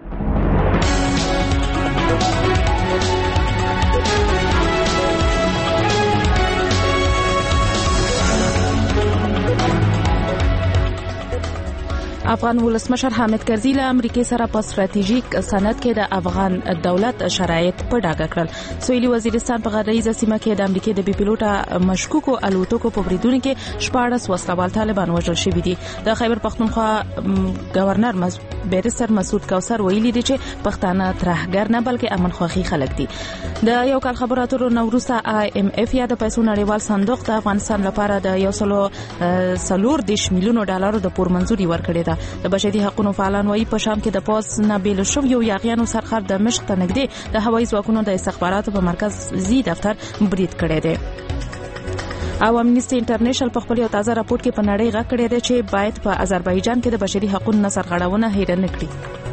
Speaker 9: افغان ولسمشر حامد کرزي له امریکای سره په ستراتیژیک سند کې د افغان دولت شرایط په ډاګه کړل. سویلي وزیرستان په غربي سیمه کې د امریکای د بي پيلوټه مشکوکو الوتکو په بریدونو کې 14 وسلوال طالبان وژل شوي دي. د خیبر پختونخوا گورنر بیرستر مسعود کوثر ویلي دي چې پښتانه ترهګر نه بلکې امن خوخي خلک دي. د یو کال خبرو اترو نوروسه IMF یا د پیسو نړیوال صندوق د افغانستان لپاره د 140 میلیون ډالرو د پور منځوري ورکړې ده. د بشري حقوقو فعالان وايي په شام کې د پوس نه بیل شو یو یاغیانو سرخر د مشق ته نږدې د هوایي ځواکونو د استخباراتو په مرکز زی دفتر برید کړی دی. او امنیسټي انټرنیشنل په خپل یو تازه راپور کې په نړۍ غږ کړی دی چې باید په آذربایجان کې د بشري حقوقو نه سرغړونه هېر نه کړي.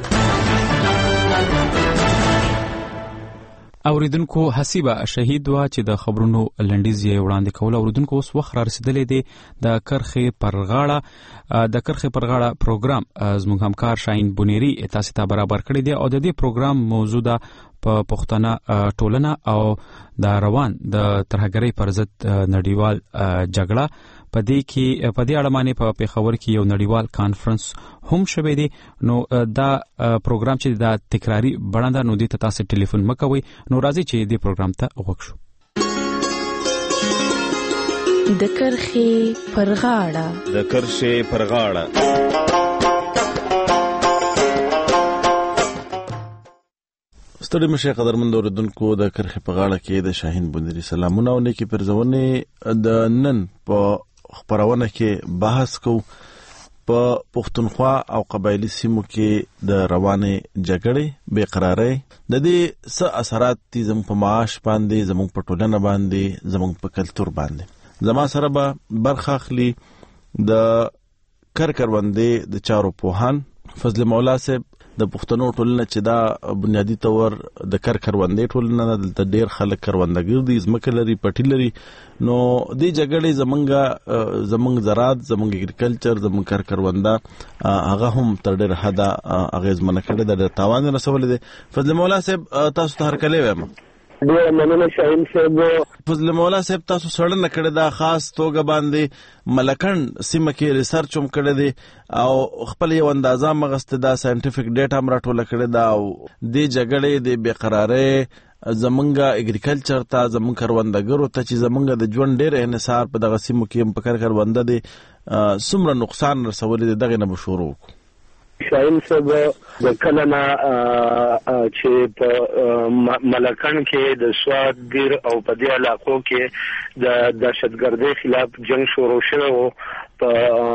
Speaker 1: اوریدونکو حسیبه شهید وا چې د خبرونو لنډیز یې وړاندې کول. اوریدونکو اوس وخت را رسیدلې دی د کرخي پرغاړه پروګرام زموږ همکار شاهین بونيري تاسو ته برابر کړی دی او د دې پروګرام موضوع ده په پښتنه ټولنه او د روان د ترهګرۍ پر ضد نړیوال جګړه. په دې اړه باندې په پیښور کې یو نړیوال کانفرنس هم شوه دی. نو دا پروګرام چې دا تکراری بڼه نو دې تاسو ټلیفون مکوئ. نو راځي چې دې پروګرام ته وښو.
Speaker 9: د کرخي پرغاړه
Speaker 24: ستړي مشه قدرمن اوریدونکو د کرخي په غاړه کې د شاهین بونيري سلامونه او نیکی پرځونه د نن په خبرونه کې بحث کو په پښتونخوا او قبایلی سیمو کې د روانه جګړې بے قراری د دې څه اثرات دي زموږ په معاش باندې، زموږ په ټولنه باندې، زموږ په کلچر باندې. زما سره به برخه اخلي د کروندې د چارو پوهان فضل مولا صاحب د پښتنو ټولنه چې دا بنیادی تور د کروندې ټولنه د ډیر خلک کروندګر دي، زمکه لري، پټی لري. نو دې جګړې زمونږ زراعت، زمونږ اګریکلچر، زمونږ کرونده هغه هم تر ډیر حدا اغیزمنه کړي د تاوان رسول دي. فضل مولا صاحب تاسو ته هر کله وایم
Speaker 25: ډیر مننه شاهین صاحب.
Speaker 24: فضل مولا صاحب تاسو سړنه کړی دا خاص توګه باندې ملکن سیمه کې ریسرچ هم کړی دی او خپل یو اندازه مغسته دا ساينټیفیک ډیټا هم راټول کړی دا او د جګړې د بے قراری زمونږ اګریکلچر ته، زمونږ کروندګرو ته چې زمونږ د ژوند ډېر انحصار په دغه سیمو کې په کرونده دي څومره نقصان رسولي دی دغه نه شروع
Speaker 25: شاهین صاحب د کلنا چې په ملکن کې د سواد ګیر او په دې علاقو کې د دهشتګردۍ خلاف جنگ شروع شوی و په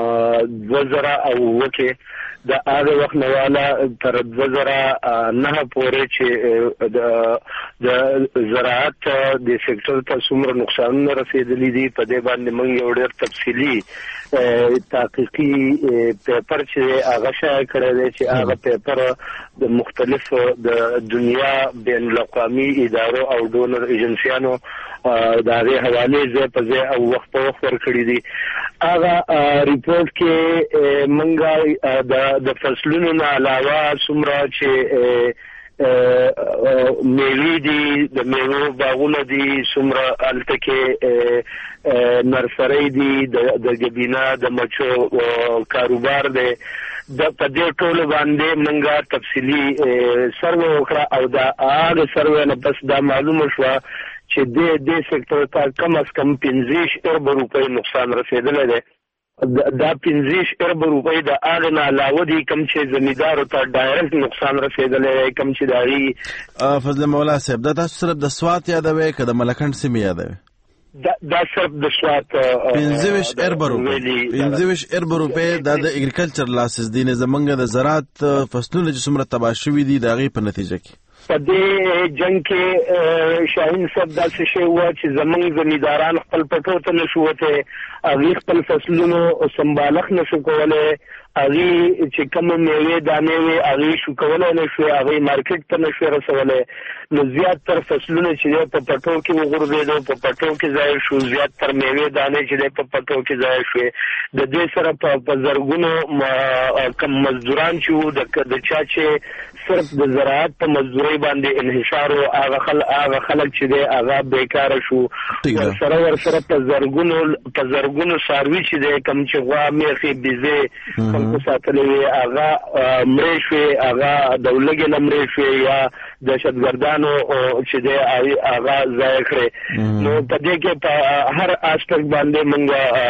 Speaker 25: 2009 کې د هغه وخت نواله تر 2009 پورې چې د زراعت د سېکټر ته څومره نقصان رسیدلی دي په دې باندې موږ یو ډېر تفصیلی تحقیقي پیپر چې هغه شایع کړی دی چې هغه پیپر د مختلفو د دنیا بین الاقوامي ادارو او ډونر ایجنسیانو د هغې حوالې ځای په ځای او وخت په وخت ورکړي دي. هغه ریپورټ کې موږ د فصلونو نه علاوه څومره چې میوې دي د میوو باغونه دي څومره هلته کې نرسرۍ دي د ګبینا د مچو کاروبار دی په دې ټولو باندې موږ تفصیلي سروې وکړه او د هغه سروې نه پس دا معلومه شوه چې دې سکتور ته کم از کم 15 ارب روپۍ نقصان رسېدلی دی. دا 15 ارب روپۍ د هغه نه علاوه دي کوم چې زمیندارو ته ډایرکټ نقصان رسېدلی دی، کوم چې د هغې
Speaker 24: فضل مولا صاحب دا تاسو صرف د سوات یادوئ که د ملکنډ سیمې یادوئ؟
Speaker 25: دا صرف د سوات
Speaker 24: 15 ارب روپۍ دا د اګریکلچر لاسز دي نه زمونږ د زراعت فصلونه چې څومره تباه شوي دي د هغې په نتیجه کې
Speaker 25: په دې جنګ کې شاهین صاحب داسې شی وه چې زمونږ زمینداران خپل پټو ته نه شو وتی، هغې خپل فصلونو سمبالښت نه شو کولی، هغې چې کومه میوې دانې وې هغې شو کولی نه شوې، هغې مارکیټ ته نه شوې رسولی. نو زیاتتر فصلونه چې دی په پټو کې وغورځېدو، په پټو کې ضایع شو، زیاتتر میوې دانې چې دی په پټو کې ضایع شوې. د دې سره په زرګونو کم مزدوران چې وو د چا چې صرف د زراعت په مزدورۍ باندې انحصار و، هغه خلک چې دی هغه بیکاره شو. ورسره په زرګونو څاروي چې دی کوم چې غوا میخې بیزې خلکو ساتلې وې هغه مړې شوې، هغه د ولږې نه مړې شوې یا دهشتګردانو چې دی هغه ضایع کړې. نو په دې کې په هر اسپیکټ باندې موږ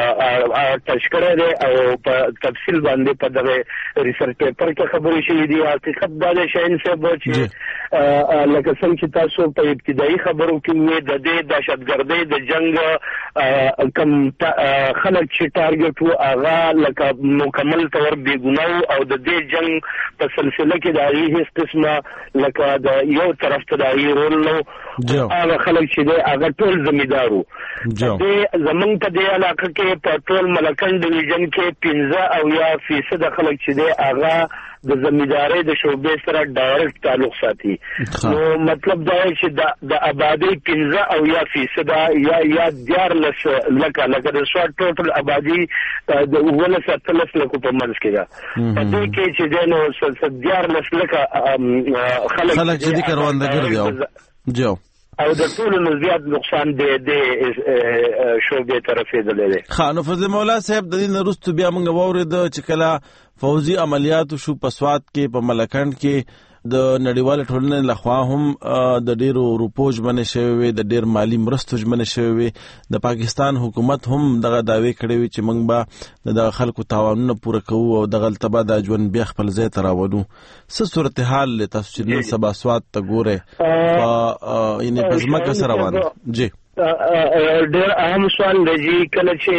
Speaker 25: ټچ کړی دی او په تفصیل باندې په دغه ریسرچ پیپر کې خبرې شوي دي. حقیقت دا دی شاهین صاحب چې لکه څنګه چې تاسو په ابتدایي خبرو کې وې د دې دهشتګردۍ د جنګ کم خلک چې ټارګټ وو هغه لکه مکمل طور بېګناه او د دې جنګ په سلسله کې د هغې هېڅ قسمه لکه د یو طرف ته د هغې رول نه و، هغه خلک چې دی هغه ټول زمیندار وو. زمونږ په دې علاقه کې په ټول ملکنډ ډویژن کې 15% خلک چې دی هغه د زمیندارۍ د شعبې سره ډایرکټ تعلق ساتي. نو مطلب دا دی چې د آبادۍ 15% یا 14 لکه د سوات ټوټل آبادي د 17 لکو په منځ کې ده. په دې کې چې دی نو 14 لکه خلک
Speaker 24: چې دي کروندګر دي
Speaker 25: او د ټولو نه زیات نقصان د شعبې ته رسېدلی دی.
Speaker 24: نو فضل مولا صاحب د دې نه وروسته بیا موږ واورېده چې کله فوزي عملیاتو شو په سوات کې په ملکنډ کې د نړیواله ټولنې لخوا هم د ډیرو روپو ژمنې شوې وې، د ډیر مالی مرستو ژمنې شوې وې. د پاکستان حکومت هم دغه دعوې کړې وې چې موږ به د خلکو تاوانونه پوره کوو او دغلته به دا ژوند بیا خپل ځای ته راولو. څه صورتحال تاسو چې نن سبا سوات ته ګورئ په ځمکه څه روان جی
Speaker 25: ډېر اهم سوال دی کله چې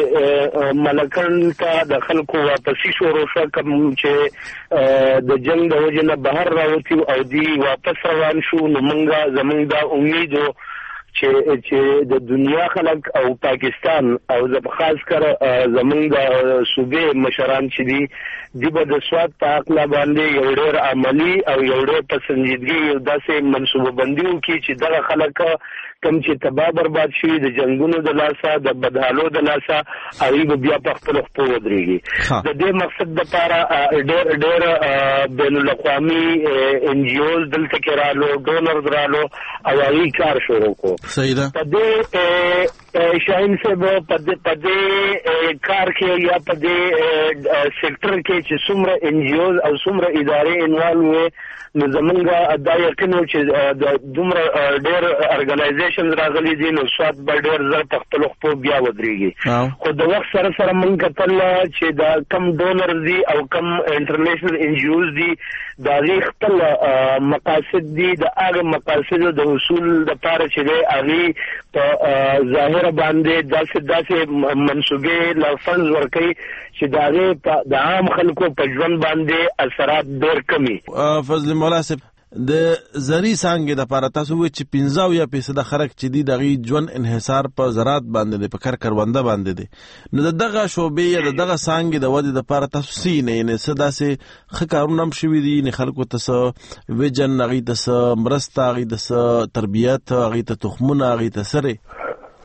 Speaker 25: ملکنډ ته د خلکو واپسي شروع شوه، کوم چې د جنګ د وجې نه بهر راوتي او دوی واپس روان شو. نو زمونږ دا امید و چې د دنیا خلک او پاکستان او خاص کر زمونږ د صوبې مشران چې دي به د سوات په عقله باندې یو ډېر عملي او یو ډېر په سنجیدګي یو داسې منصوبه بندي وکړي چې دغه خلک کوم چې تباه برباد شوي د جنګونو د لاسه د بدحالو د لاسه هغوی به بیا په خپلو خپو ودرېږي. د دې مقصد دپاره ډېر بین الاقوامي NGOs دلته کې رالو، ډونرز رالو او هغوی کار شروع کړو. په دې شاهین صاحب په دې کار کې یا په دې سیکټر کې چې څومره NGOs او څومره ادارې انوالو وې، نو زمونږ دا یقین و چې دومره ډېر ارګنایزیشنز راغلي دي نو سوات به ډېر زر په خپلو خپو بیا ودرېږي. خو د وخت سره موږ کتل چې دا کم ډونرز دي او کم انټرنیشنل NGOs دي د هغې خپل مقاصد دي، د هغه مقاصدو د حصول دپاره چې دی هغې په ظاهره باندې داسې منصوبې له فنډز ورکوي چې د هغې د عام خلکو په ژوند باندې اثرات ډېر کمي.
Speaker 24: فضل مولا صاحب د زرعي څانګې دپاره تاسو ووایئ چې 15% خلک چې دي د هغې ژوند انحصار په زراعت باندې دی، په کرونده باندې دی. نو د دغه شعبې یا د دغه څانګې د ودې دپاره تاسو څه یعنې څه داسې ښه کارونه هم شوي دي، یعنې خلکو ته څه ویژن، هغوی ته څه مرسته، هغوی ته څه تربیت، هغوی ته تخمونه، هغوی ته سرې؟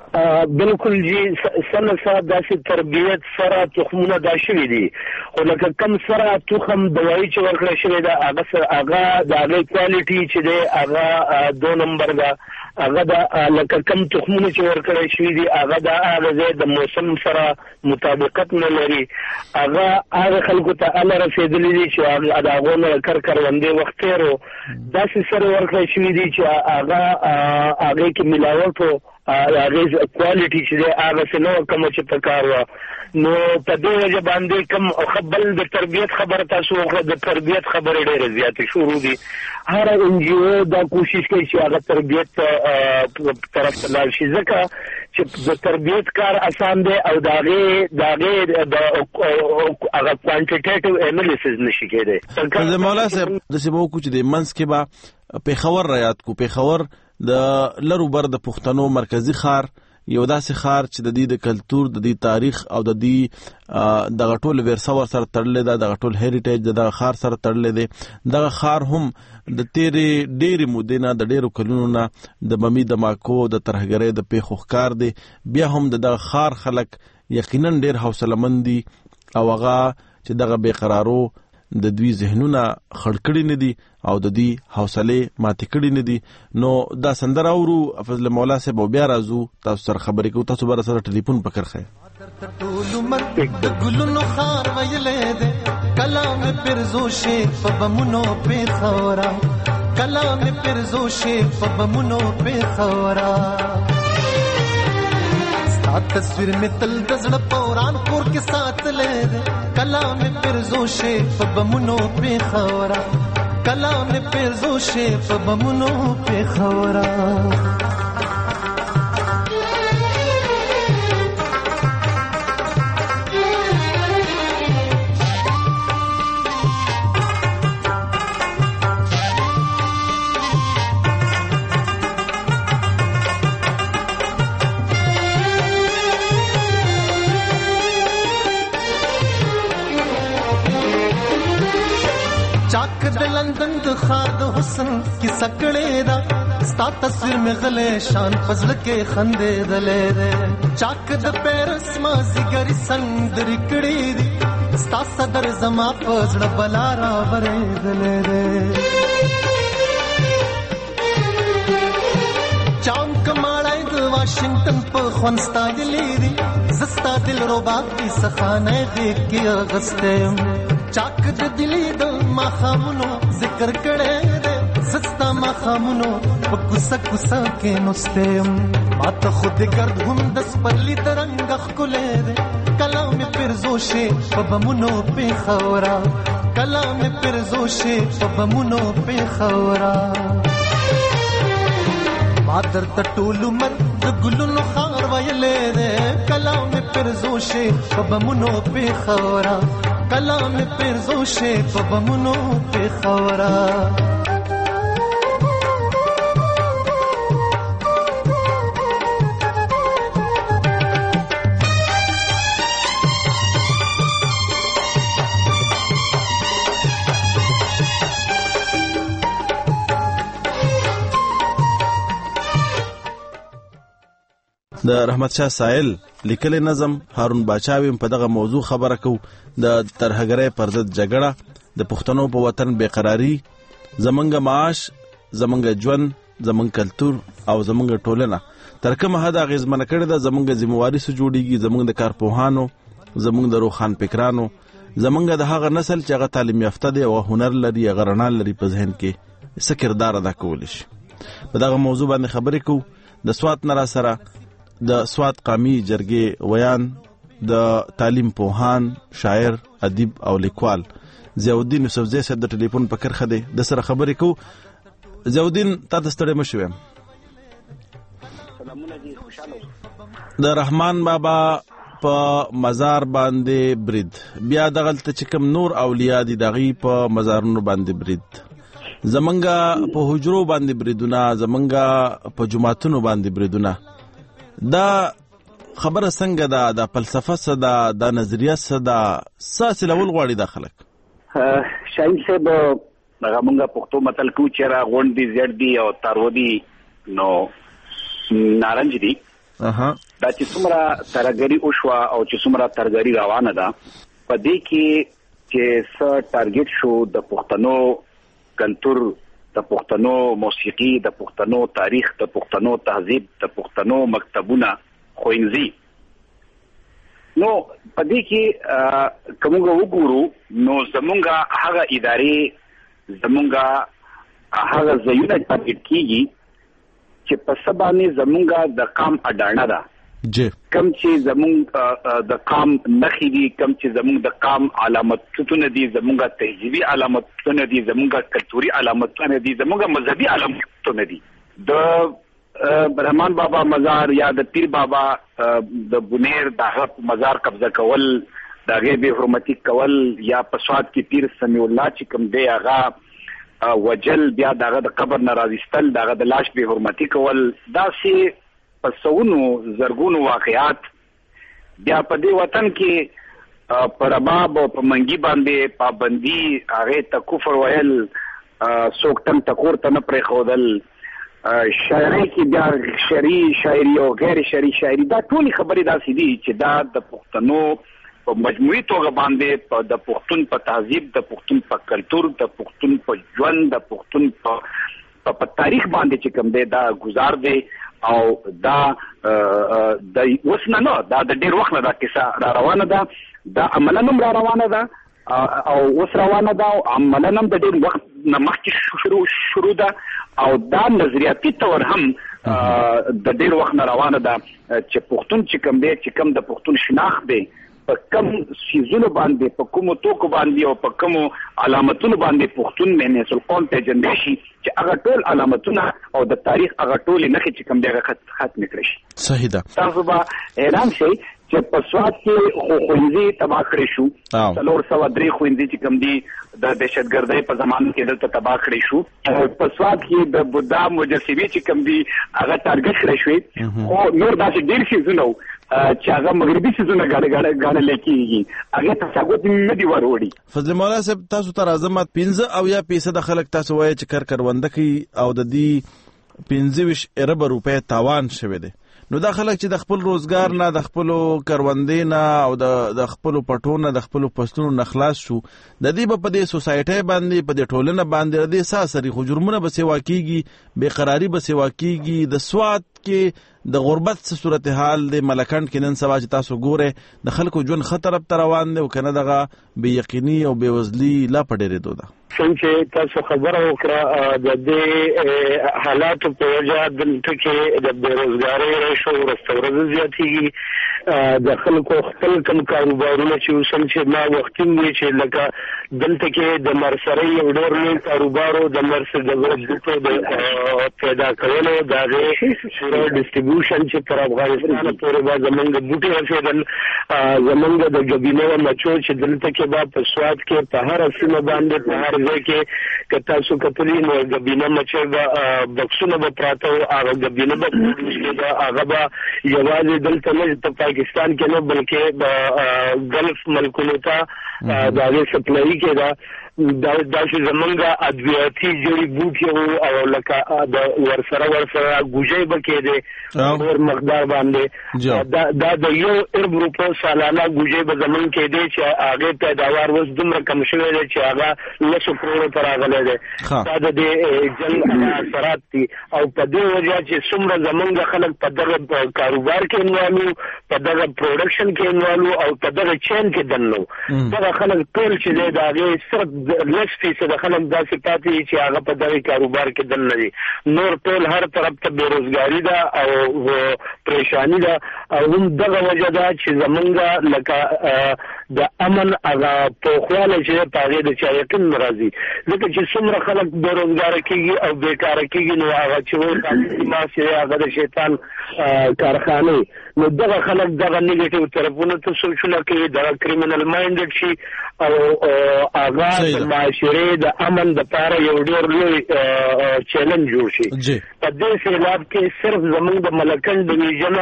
Speaker 25: بالکل جی سره سره داسې تربیت سره تخمونه دا شوي دي خو لکه کم سره تخم دوایي چې ورکړی شوی ده هغه د هغې کوالټي چې دی هغه 2 نمبر ده. هغه د لکه کم تخمونه چې ورکړی شوي دي هغه د هغه ځای د موسم سره مطابقت نه لري. هغه خلکو ته هله رسېدلي دي چې د هغو نه کروندې وخت تېر و داسې سره ورکړی شوي دي چې هغې کې ملاوټ و هغې کوالټي چې دی هغسې نه وه کومه چې په کار وه. نو په دې وجه باندې کوم بل د تربیت خبره تاسو وکړه د تربیت خبرې ډېرې زیاتې شروع دي. هر NGO دا کوشش کوي چې هغه تربیت طرف ته لاړ شي ځکه چې د تربیت کار آسان دی او د هغې د هغه کوانټیټیټیو انالیسز نشي کېدی.
Speaker 24: مولا صاحب داسې به وکړو چې د منځ کې به پېښور را یاد کړو. پېښور د لرو بر د پښتنو مرکزی ښار یو داسې ښار چې د دې د کلتور د دې تاریخ او د دې دغه ټول ورثه ورسره تړلې ده دغه ټول هیریټیج د دغه ښار سره تړلې دی. دغه ښار هم د تیرې ډېرې مودې نه د ډېرو کلونو نه د بمي دماکو د ترهګرۍ د پیښو ښکار دی. بیا هم د دغه ښار خلک یقینا ډېر حوصلهمند دي او هغه چې دغه بېقرارو د دوی ذهنونه خړ کړي نه دي او د دوی حوصلې ماتې کړي نه دي. نو دا سندره اورو فضل مولا صاحب بیا راځو تاسو سره خبرې کوو. تاسو به سره ټلیفون پکړ خې
Speaker 8: ټول مرګ د ګلونو خار ویلې ده کلام پرزو شي فبمنو په خورا کلام پرزو شي فبمنو په خورا تصویر میں تل دزڑ پوران کور کے ساتھ لے دے کلام پرزو شے فبمنو پہ خورا کلام پرزو شے فبمنو پہ خورا لندن د خار د حسن کی سکړې دا ستا تصویر میں غلے شان فضل کې خندې دلې ده چاک د پیرس ما زګری سندري کړې دي ستا صدر زما پزړ بلا را ورې دلې ده چام کماړای د واشنگټن په خونستا دلې دي زستا دل ربا کی سخانه دې کې غسته چاک د دلی د مخامونو ذکر کړه دې سستا مخامونو په کوسه کوسه کې نوستم ماته خود گرد هم د سپرلی ترنګ خلې دې کلام پرزو شي په بمونو په خورا کلام پرزو شي په بمونو په خورا مادر تټول مر د ګلونو خار ویلې دې کلام پرزو شي په بمونو په خورا کلام پرزو شے فبمنو پہ خورا
Speaker 24: د رحمت شاه سائل لیکل نظم هارون باچاویم په دغه موضوع خبره کو د ترهګرۍ پر ضد جګړه د پښتنو په وطن بیقراری زمنګ معاش زمنګ ژوند زمنګ کلتور او زمنګ ټولنه تر کومه حد غیزمن کړي د زمنګ ذمہواری سره جوړیږي زمنګ د کارپوهانو زمنګ د روخان فکرانو زمنګ د هغه نسل چې هغه تعلیم یافته دی او هنر لري غرنا لري په ذهن کې څه کردار ادا کول شي. په دغه موضوع باندې خبرې کو د سوات نرا سره د سوات قومي جرګې ویان د تعلیم پوهان شاعر ادیب او لیکوال ضیاءالدین یوسفزئی صاحب د ټلیفون په کرخه دی د سره خبرې کو. ضیاءالدین تاسو ستړي مشوم د رحمان بابا په مزار باندې برید بیا دغلته چې کوم نور اولیاء دي دغه په مزارونو باندې برید زمنګا په حجرو باندې بریدونه زمنګا په جمعتونو باندې بریدونه دا خبره څنګه ده د فلسفه څه ده د نظریه څه ده ساسي لول غواړي د خلک
Speaker 10: شاهین صاحب هغه مونږه پښتو متل کو چې را غونډې زړ دي او تارودي نو نارنج دي دا چې څومره ترګری وشوه او چې څومره ترګری روانه ده په دې کې چې څه ټارګټ شو د پښتنو کلچر د پښتنو موسیقي د پښتنو تاریخ د پښتنو تهذیب د پښتنو مکتبونه خوینځي نو په دې کې کومه وګورو نو زمونږه هغه ادارې زمونږه هغه ځایونه ټارګټ کیږي چې په سبانه زمونږه د قام اډانه ده کم چې زمونږ د قام نخې دي کم چې زمونږ د قام علامتونه دي زمونږه تهذیبي علامتونه دي زمونږه کلتوري علامتونه دي زمونږه مذهبي علامتونه دي د رحمان بابا مزار یا د پیر بابا د بنیر د مزار قبضه کول د غیب حرمتي کول یا پسواد کې پیر سمیع الله چې کوم دی هغه وجل بیا دغه د قبر ناراضیستل دغه د لاش به حرمتي کول دا سي پسونو زرګونو واقعات بیا په دې وطن کې پر باب او په منګي باندې پابندي هغه ته کفر ویل سوکتن تکور ته نه پرې خودل شاعري کې بیا شاعري او غیر شاعري شاعري دا ټول خبرې داسې دي چې دا د پښتنو په مجموعي توګه باندې د پښتون په تهذیب د پښتون په کلچر د پښتون په ژوند د پښتون په تاریخ باندې چې کوم دی دا گزار دی او دا د وسنه دا د ډیر وخت نه دا کیسه را روانه ده دا عملاً را روانه ده او اوس روانه ده او عملاً د ډیر وخت نه مخکې شروع ده او دا نظریاتي تور هم د ډیر وخت نه روانه ده چې پښتون چې کوم دی چې کوم د پښتون شناخت دی په کوم سیزونو باندې په کوم توکو باندې او په کوم علامتونو باندې پښتون مېنه سلقون ته جنډشي چې هغه ټول علامتونه او د تاریخ هغه ټول نه چې کوم دغه ختم کړي
Speaker 24: صحیح ده
Speaker 10: تاسو به حیران شئ چې په سواد کې خوندې تباہ کړی شو 303 خوندې چې کوم دي د دهشتګردۍ په زمانه کې دلته تباہ کړی شو په سواد کې د بودا مجسمه چې کوم دي هغه ټارګټ کړی شو خو نور داسې ډیر شي زنو چې هغه مغربي سيزونه غاړه لکېږي هغه تاسو نه دی وروړي
Speaker 24: فضل مولا صاحب تاسو ته راځم 15 او یا 500 خلک تاسو وایي چې کارونده کوي او د دې 25 ارب روپے تاوان شوه دي نو دا خلک چې د خپل روزګار نه د خپل کاروندې نه او د خپل پټونو د خپل پښتون نه خلاص شو د دې په دې سوسایټي باندې په دې ټولنه باندې د ساسري خو جرمونه به سیوا کیږي بے قراری به سیوا کیږي د سواد کې د غربت صورتحال د ملکند کې نن سبا چې تاسو ګوره د خلکو ژوند خطر په روان دی او کنه دغه بې یقیني او بې وزلي لا پډېره دوده
Speaker 25: څنګه تاسو خبره وکړه د دې حالات په وجه دلته کې د بیروزګاری راشو ورستورز زیاتېږي د خلکو خپل کم کاروبارونه چې وسم چې ما وختینې چې لکه دلته کې د مرسري یو ډېر لوی کاروبارو د مرسر د بوټو د پیدا کولو د شورا ډیسټریبیوشن چې پر افغانستان پورې به زمونږ بوټي رسېدل زمونږ د ګبینو مچو چې دلته کې به په سواد کې په هر سیمه باندې په هر ځای کې کتا سو کتلی نو ګبینو مچو به بکسونه به پراته او هغه ګبینو به هغه به یوازې دلته نه په پاکستان کې نه بلکې ګلف ملکونو ته دا سپلای کې دا چې زمونږ ادویاتي جوړي بوټي او لکه د ورسره ګوجې بکې دي ډېر مقدار باندې دا د یو ارب روپو سالانه ګوجې به زمونږ کې دي چې هغه پیداوار وس دومره کم شوی دی چې هغه 100 کروڑ تر راغلی دی دا د جنګ اثرات دي او په دې وجه چې څومره زمونږ خلک په دغه کاروبار کې انوالو په دغه پروډکشن کې انوالو او په دغه چین کې دنو دغه خلک ټول چې دی دا هغه صرف لږ څه د خلک داسې پاتې چې هغه په دغه کاروبار کې دن نه دي نور ټول هر طرف ته بیروزګاری ده او پریشانی ده او هم دغه وجه ده چې زمونږ لکه د امن هغه پوخواله چې په هغې د چا یقین نه راځي ځکه چې څومره خلک بیروزګاره کېږي او بیکاره کېږي نو هغه چې ما چې هغه د شیطان کارخانې نو دغه خلک دغه نیگیټیو طرفونو ته سوچونه کوي دغه کریمینل مایندډ شي او هغه د معاشرې د امن دپاره یو ډېر لوی چیلنج جوړ شي. په دې سیلاب کې صرف زموږ د ملکنډ ډویژن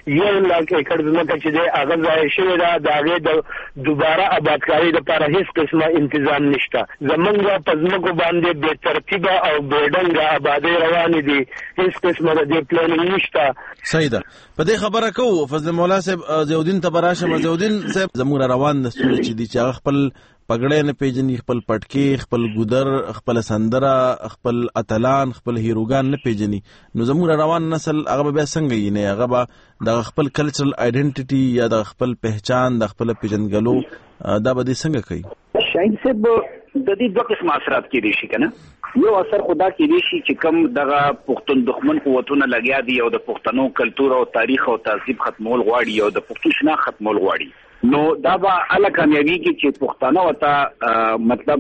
Speaker 25: 1 لک ایکړ ځمکه چې دی هغه ضایع شوې ده، د هغې د دوباره آبادکاري دپاره هېڅ قسمه انتظام نشته. زموږ په ځمکو باندې بې ترتیبه او بې ډنګه آبادۍ روانې دي، هېڅ قسمه د دې پلانینګ نشته.
Speaker 24: صحیح ده. په دې خبره کوو فضل مولا صاحب ضیاءالدین ته به راشم. ضیاءالدین صاحب زموږ روان دستونه چې دي چې هغه خپل پګړی نه پیژني، خپل پټکي، خپل ګودر، خپل سندره، خپل اتلان، خپل هیروګان نه پیژني، نو زموږ روان نسل هغه به بیا څنګه یې نه هغه به د خپل کلچرل آیډنټیټي یا د خپل پہچان د خپل پیژنګلو دا به دې څنګه کوي؟
Speaker 10: شاهین صاحب د دې دوه قسم اثرات کېدای شي کنه. یو اثر خدا کېدای شي چې کم دغه پښتون دښمن قوتونه لګیا دي او د پښتنو کلتور او تاریخ او تهذیب ختمول غواړي او د پښتون شناخت ختمول غواړي، نو دا به هله کامیابیږي چې پښتانه ورته مطلب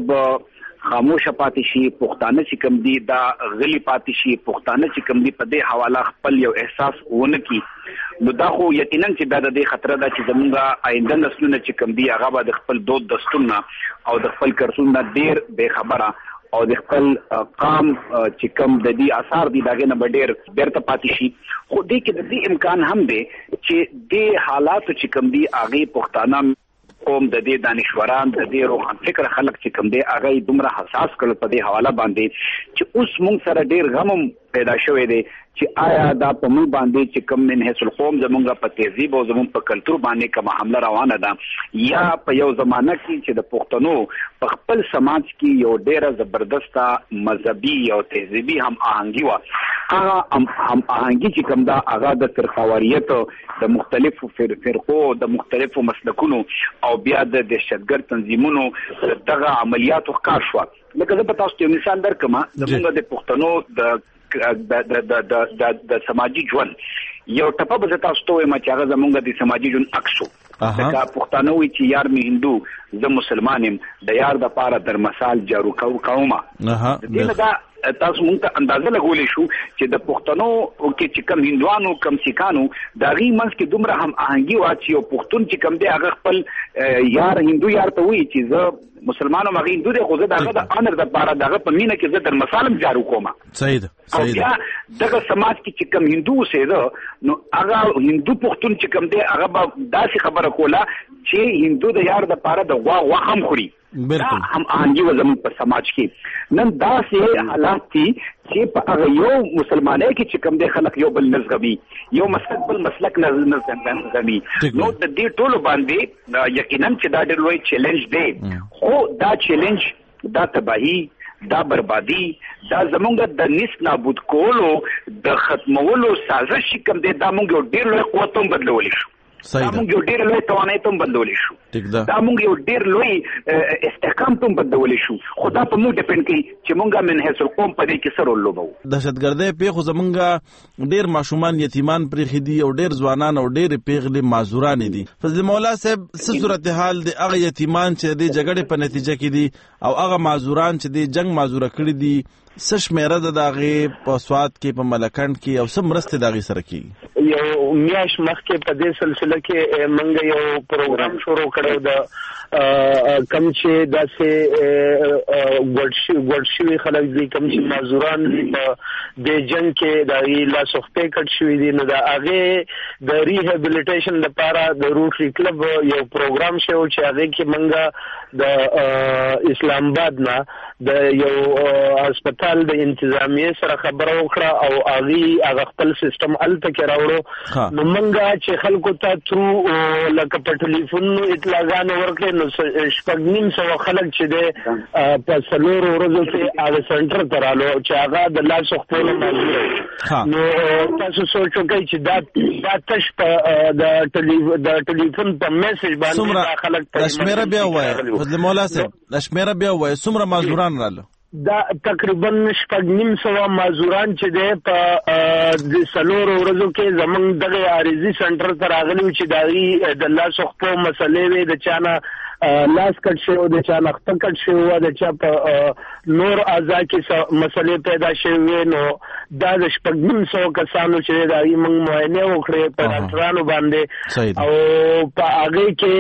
Speaker 10: خاموشه پاتې شي، پښتانه چې کوم دي دا غلي پاتې شي، پښتانه چې کوم دي په دې حواله خپل یو احساس ونه کړي، نو دا خو یقینا چې دا د دې خطر ده چې زموږ آینده نسلونه چې کوم دي هغه به د خپل دود دستور نه او د خپل کلتور نه ډېر بې خبره او د خپل قام چې کوم د دې آثار دي داغه نه ډېر بیرته پاتې شي. خو دې کې د دې امکان هم دی چې دې حالات چې کوم دي هغه پښتانه قوم د دې دانشوران د دې روحان فکر خلک چې کوم دي هغه دومره حساس کړل په دې حواله باندې چې اوس موږ سره ډېر غم پیدا شوی دی چې آیا دا په موږ باندې چې کوم من حیث القوم زمونږ په تهذیب او زمونږ په کلتور باندې کوم حمله روانه ده، یا په یو زمانه کې چې د پښتنو په خپل سماج کې یو ډېره زبردسته مذهبي او تهذیبي هم آهنګي وه، هغه هم آهنګي چې کوم ده هغه د فرقواریت د مختلفو فرقو د مختلفو مسلکونو او بیا د دهشتګرد تنظیمونو دغه عملیاتو ښکار شوه. لکه زه به تاسو ته یو مثال درکړم، زمونږ د پښتنو د سماجي ژوند یو ټپه به زه تاسو ته وایم چې هغه زمونږ د سماجي ژوند عکس و. لکه پښتانه وایي چې یار مې هندو زه مسلمان یم، د یار دپاره در مثال جارو کومه. د دې نه دا تاسو مونږ ته اندازه لګولی شو چې د پښتنو کې چې کم هندوانو کم سیکانو د هغې منځ کې دومره هم آهنګي وه چې یو پښتون چې کم دی هغه خپل یار هندو یار ته وایي چې زه مسلمان یم، هغه هندو دی خو زه د هغه د آنر دپاره د هغه په مینه کې زه در مثالم جارو کومه.
Speaker 24: صحیح ده.
Speaker 10: او بیا دغه سماج کې چې کم هندو اوسېده نو هغه هندو پښتون چې کم دی هغه به داسې خبره کوله چې هندو د یار دپاره د غوا هم خوري. دا هم آهنګي وه زموږ په سماج کې. نن داسې حالات دي چې په هغه یو مسلمانۍ کې چې کوم دی خلک یو بل نه زغمي، یو مسلک بل مسلک نه زغمي، نو د دې ټولو باندې یقینا چې دا ډېر لوی چیلنج دی. خو دا چیلنج، دا تباهي، دا بربادي، دا زمونږ د نس نابود کولو د ختمولو سازش چې کوم دی دا مونږ یو ډېر لوی قوت هم بدلولی شو، دا مونږ یو ډېر لوی توانایي هم بدلولی شو، دا مونږ یو ډېر لوی استحکام هم بدلولی شو. خو دا په موږ ډیپینډ کوي چې مونږ من حیث القوم په دې کې څه رول لوبوو.
Speaker 24: دهشتګردۍ پیښو زمونږ ډېر ماشومان یتیمان پرېښي دي او ډېر ځوانان او ډېرې پیغلې معذورانې دي. فضل مولا صاحب څه صورتحال د هغه یتیمان چې د جګړې په نتیجه کې دي او هغه معذوران چې د جنګ معذوره کړي دي څه شمېره ده د هغې په سوات کې په ملکنډ کې او څه مرستې د هغې سره کېږي؟
Speaker 25: یو میاشت مخکې په دې سلسله کې موږ یو پروګرام شروع کړی د کم چې داسې ګډ شوي خلک دي، کم چې معذوران دي په دې جنګ کې د هغې لاس خپې کټ شوي دي، نو د هغې د ریهیبلیټیشن لپاره د روټري کلب یو پروګرام شوی چې هغې کې موږ د اسلام آباد نه د یو هسپتال د انتظامیې سره خبره وکړه او هغه خپل سیستم هلته کې راوړو. نو موږ چې خلکو ته ترو لکه په ټلیفون اطلاعګانې ورکړې نو 950 خلک چې دی په 4 ورځو کې هغه سنټر ته رالو چې هغه د لاس خپل معذور. نو تاسو سوچ وکړئ چې دا تش په د ټلیفون په میسج باندې خلک ته شمیره بیا وایي.
Speaker 24: فضل مولا صاحب شمیره بیا وایي څومره معذوران رالو؟
Speaker 25: دا تقریبا 950 معذوران چې دی په د 4 ورځو کې زمونږ دغه عارضي سنټر ته راغلي چې د هغې د لاسو خپو مسلې وې د چا نه لاس کټ شوی د چا لخته کټ شوی د چا په نور اعضاء کې مسلې پیدا شوی نو دا د 600 کسانو چې دا یې موږ معاینه وکړې په ډاکټرانو باندې او په هغه کې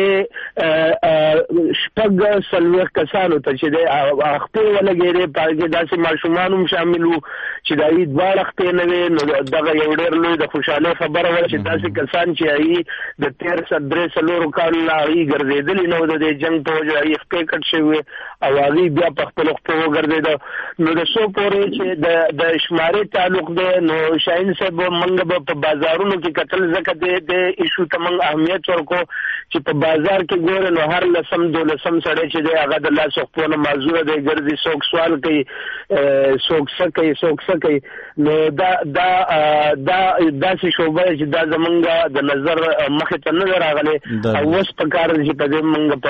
Speaker 25: 6 کسانو ته چې د خپل ولګېره په کې داسې ماشومان هم شامل وو چې دا یې دوه وخت نه وي نو دغه یو ډېر لوی د خوشاله خبره و چې داسې کسان چې یې د 13 کال لا یې ګرځېدل نو د جنگ په وجه یې خپل کټ شوی او هغه بیا په خپل خپل وګرځید نو د سو پورې چې د شمارې تعلق ده نو شاهین صاحب منګ په بازارونو کې قتل زکه د ایشو ته منګ اهمیت ورکو چې په بازار کې ګوره نو هر لسم دولسم سړی چې هغه د الله سخپونه معذور دی ګرځي څوک سوال کوي څوک سکي نو دا چې شوبه چې دا زمونږ د نظر مخې ته نه راغلی او اوس په کار چې په دې منګ په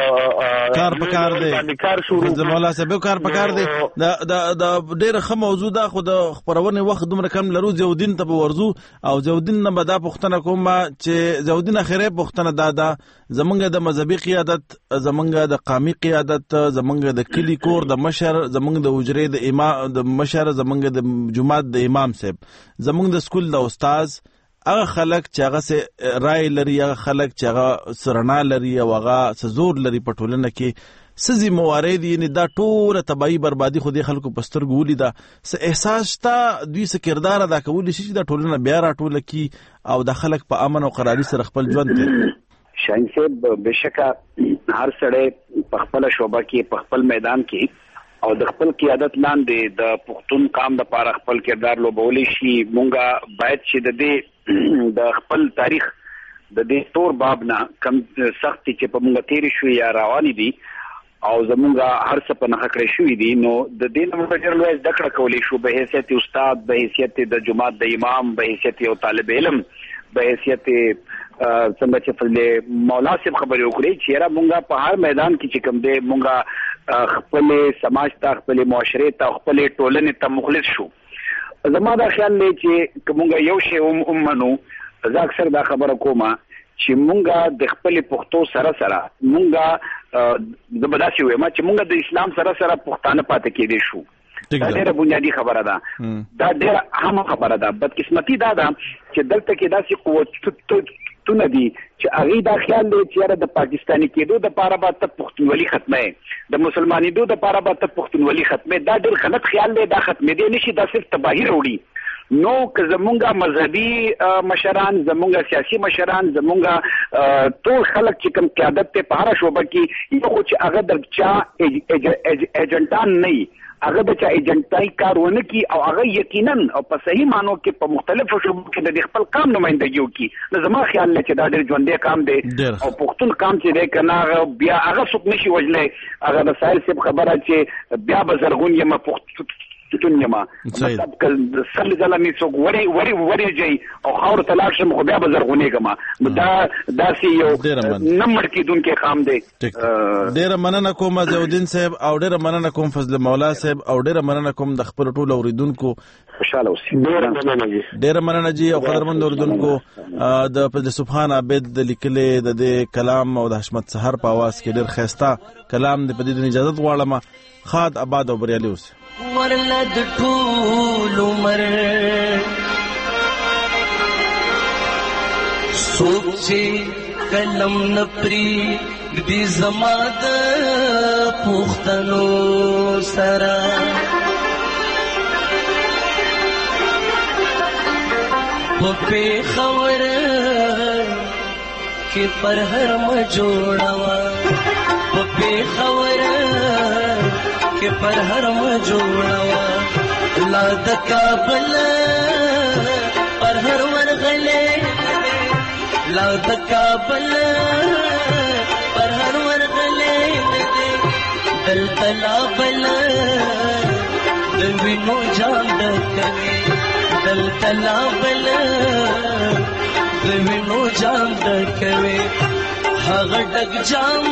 Speaker 25: کار دی کار شروع
Speaker 24: د مولا صاحب کار په کار دی د ډېر ښه موضوع ده خو د خبرونه وخت دومره کم لرو زودین ته ورزو او زودین نه به دا پوښتنه کوم چې زودین اخره پوښتنه دا زمونږ د مذهبي قیادت زمونږ د قومي قیادت زمونږ د کلی کور د مشر زمونږ د حجرې د امام د مشر زمونږ د جماعت د امام صاحب زمونږ د سکول د استاد هغه خلک چې هغه سه رائے لري هغه خلک چې هغه سرنا لري او هغه سزور لري په ټولنه کې سزي موارد یعنی دا ټول تباہی بربادي خو د خلکو پستر ګولې دا س احساس تا دوی س کردار ادا کولی شي چې دا ټولنه بیا راټول کی او د خلک په امن او قراري سره خپل ژوند کوي
Speaker 10: شاهین صاحب بشکا هر سړی په خپل شوبه کې په خپل میدان کې او د خپل قیادت لاندې د پښتون قام د لپاره خپل کردار لوبولی شي مونږه باید چې د خپل تاریخ د دې تور باب نه کم سختي چې په مونږه تیر شو یا رواني دي او زمونږه هر څه په نخ کړی شوې دي نو د دې نوم په ډېر لوی ذکر کولی شو به حیثیت استاد به حیثیت د جماعت د امام به حیثیت یو طالب علم به حیثیت څنګه چې فضل مولا صاحب خبرې وکړي چې را مونږه په هر میدان کې چې کوم دی مونږه خپل سماج ته خپل معاشره ته خپل ټولنې ته مخلص شو زما دا خیال دی چې مونږه یو شی ومنو زه اکثر دا خبره کوم چې مونږه د خپل پښتو سره مونږه د بداسي وایم چې مونږه د اسلام سره پښتانه پاتې کېدې شو دا ډېره بنیادی خبره ده دا ډېره اهم خبره ده بدقسمتي دا ده چې دلته کې داسې قوتونه دي چې هغه دا خیال دی چې د پاکستاني کېدو د لپاره به ته پښتونولي ختمه د مسلمانېدو د لپاره به ته پښتونولي ختمه دا ډېر غلط خیال دی دا ختمې دی نشي دا صرف تباہي وروړي نو که زمونږه مذهبي مشران زمونږه سیاسي مشران زمونږه ټول خلک چې کوم قیادت ته په هر شوبه کې یو خو چې هغه د چا ایجنټان نه هغه د چا ایجنټای کارونه کی او هغه یقینا او په صحیح مانو کې په مختلفو شوبو کې د خپل قام نمائندګي وکي زما خیال نه چې دا ډېر ژوندې کام دی او پښتون قام چې دی کنه بیا هغه څوک نشي وجلې هغه د سایل صاحب خبره چې بیا به زرغون یم پښتون یم مطلب کله سل ځلمي څوک وری جاي او خاور تلاش مخ بیا به زرغونې کما دا داسې یو نمبر کې دونکو خام دی
Speaker 24: ډېر مننه کوم زودین صاحب او ډېر مننه کوم فضل مولا صاحب او ډېر مننه کوم د خپل ټول اوریدونکو
Speaker 25: خوشاله اوسئ
Speaker 24: ډېر مننه جی او قدرمن اوریدونکو د سبحان عابد د لیکلې د کلام او د حشمت سحر په आवाज کې ډېر خيستا کلام د پدې اجازه غواړم خاد آباد او بریالي اوسئ
Speaker 11: ورلد ټول عمر سوچي کلم نپری دې زما د پښتنو سره په خبر کې پر هر م جوړوا په خبر के पर हर जोड़वा ला द काबल पर हर वर गले ला द काबल पर हर वर गले दल तला बल दिल विनो जान दकवे दल तला बल दिल विनो जान दकवे हग डग जाम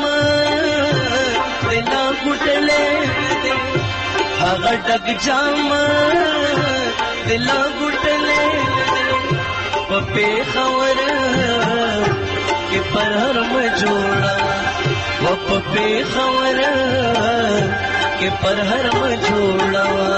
Speaker 11: दिला गुटले हग डग जाम दिला गुटले पपे खबर के पर हर में जोड़ा पेखवर के पर हर मझोड़वा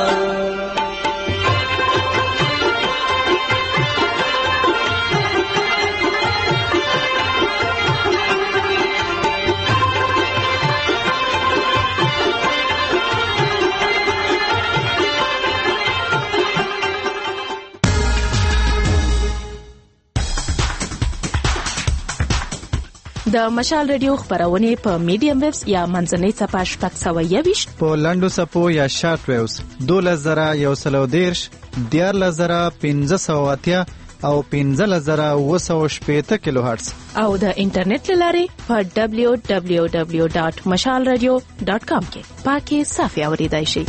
Speaker 9: د مشال ریډیو خبرونه په میډیم ویوز یا منځنۍ صفحه شپږ سوه یویشت
Speaker 3: په لاندو صفو یا شارټ ویوز 2110 14580 او 15780 کیلو هرتز
Speaker 9: او د انټرنیټ لارې په www.mashalradio.com کې پاکي صافي اوریدای شي.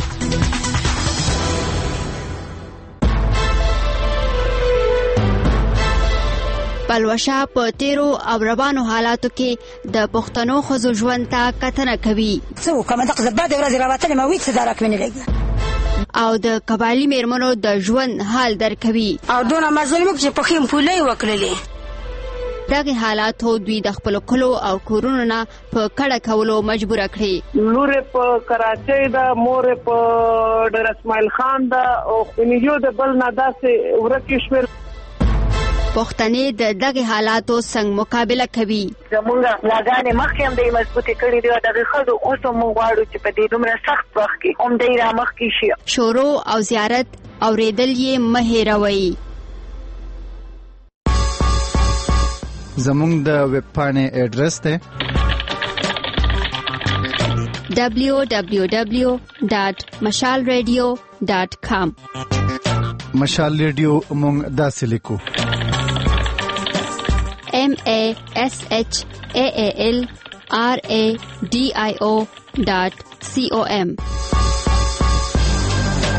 Speaker 12: پلوشا په تیرو او روانو حالاتو کې د پښتنو ښځو ژوند ته کتنه کوي.
Speaker 13: څو کومه د زباده ورځ راوتلې ما وې څه درک مې نه لګي
Speaker 12: او د قبایلی میرمنو د ژوند حال درکوي
Speaker 13: او دونه مظلوم چې په خیم پولې وکړلې.
Speaker 12: دغه حالاتو دوی د خپل کلو او کورونو نه په کډه کولو مجبور کړي.
Speaker 14: لور په کراچۍ دا مور په ډر اسماعیل خان دا او خنیجو د بل نه داسې ورکه شمیر
Speaker 12: پښتنې د دغه حالاتو څنګه مقابله کوي.
Speaker 14: زمونږ لاګانې مخکې هم د مضبوطی کړي دی دغه خلکو اوس هم غواړو چې په دې دومره سخت وخت کې هم دې را مخکې شي.
Speaker 12: شورو او زیارت اوریدل یې مه هېروئ.
Speaker 3: زموږ د ویب پاڼې اډرس دی
Speaker 12: www.mashalradio.com.
Speaker 3: مشال ریډیو مونږ داسې لیکو
Speaker 12: MASHAALRADIO.com.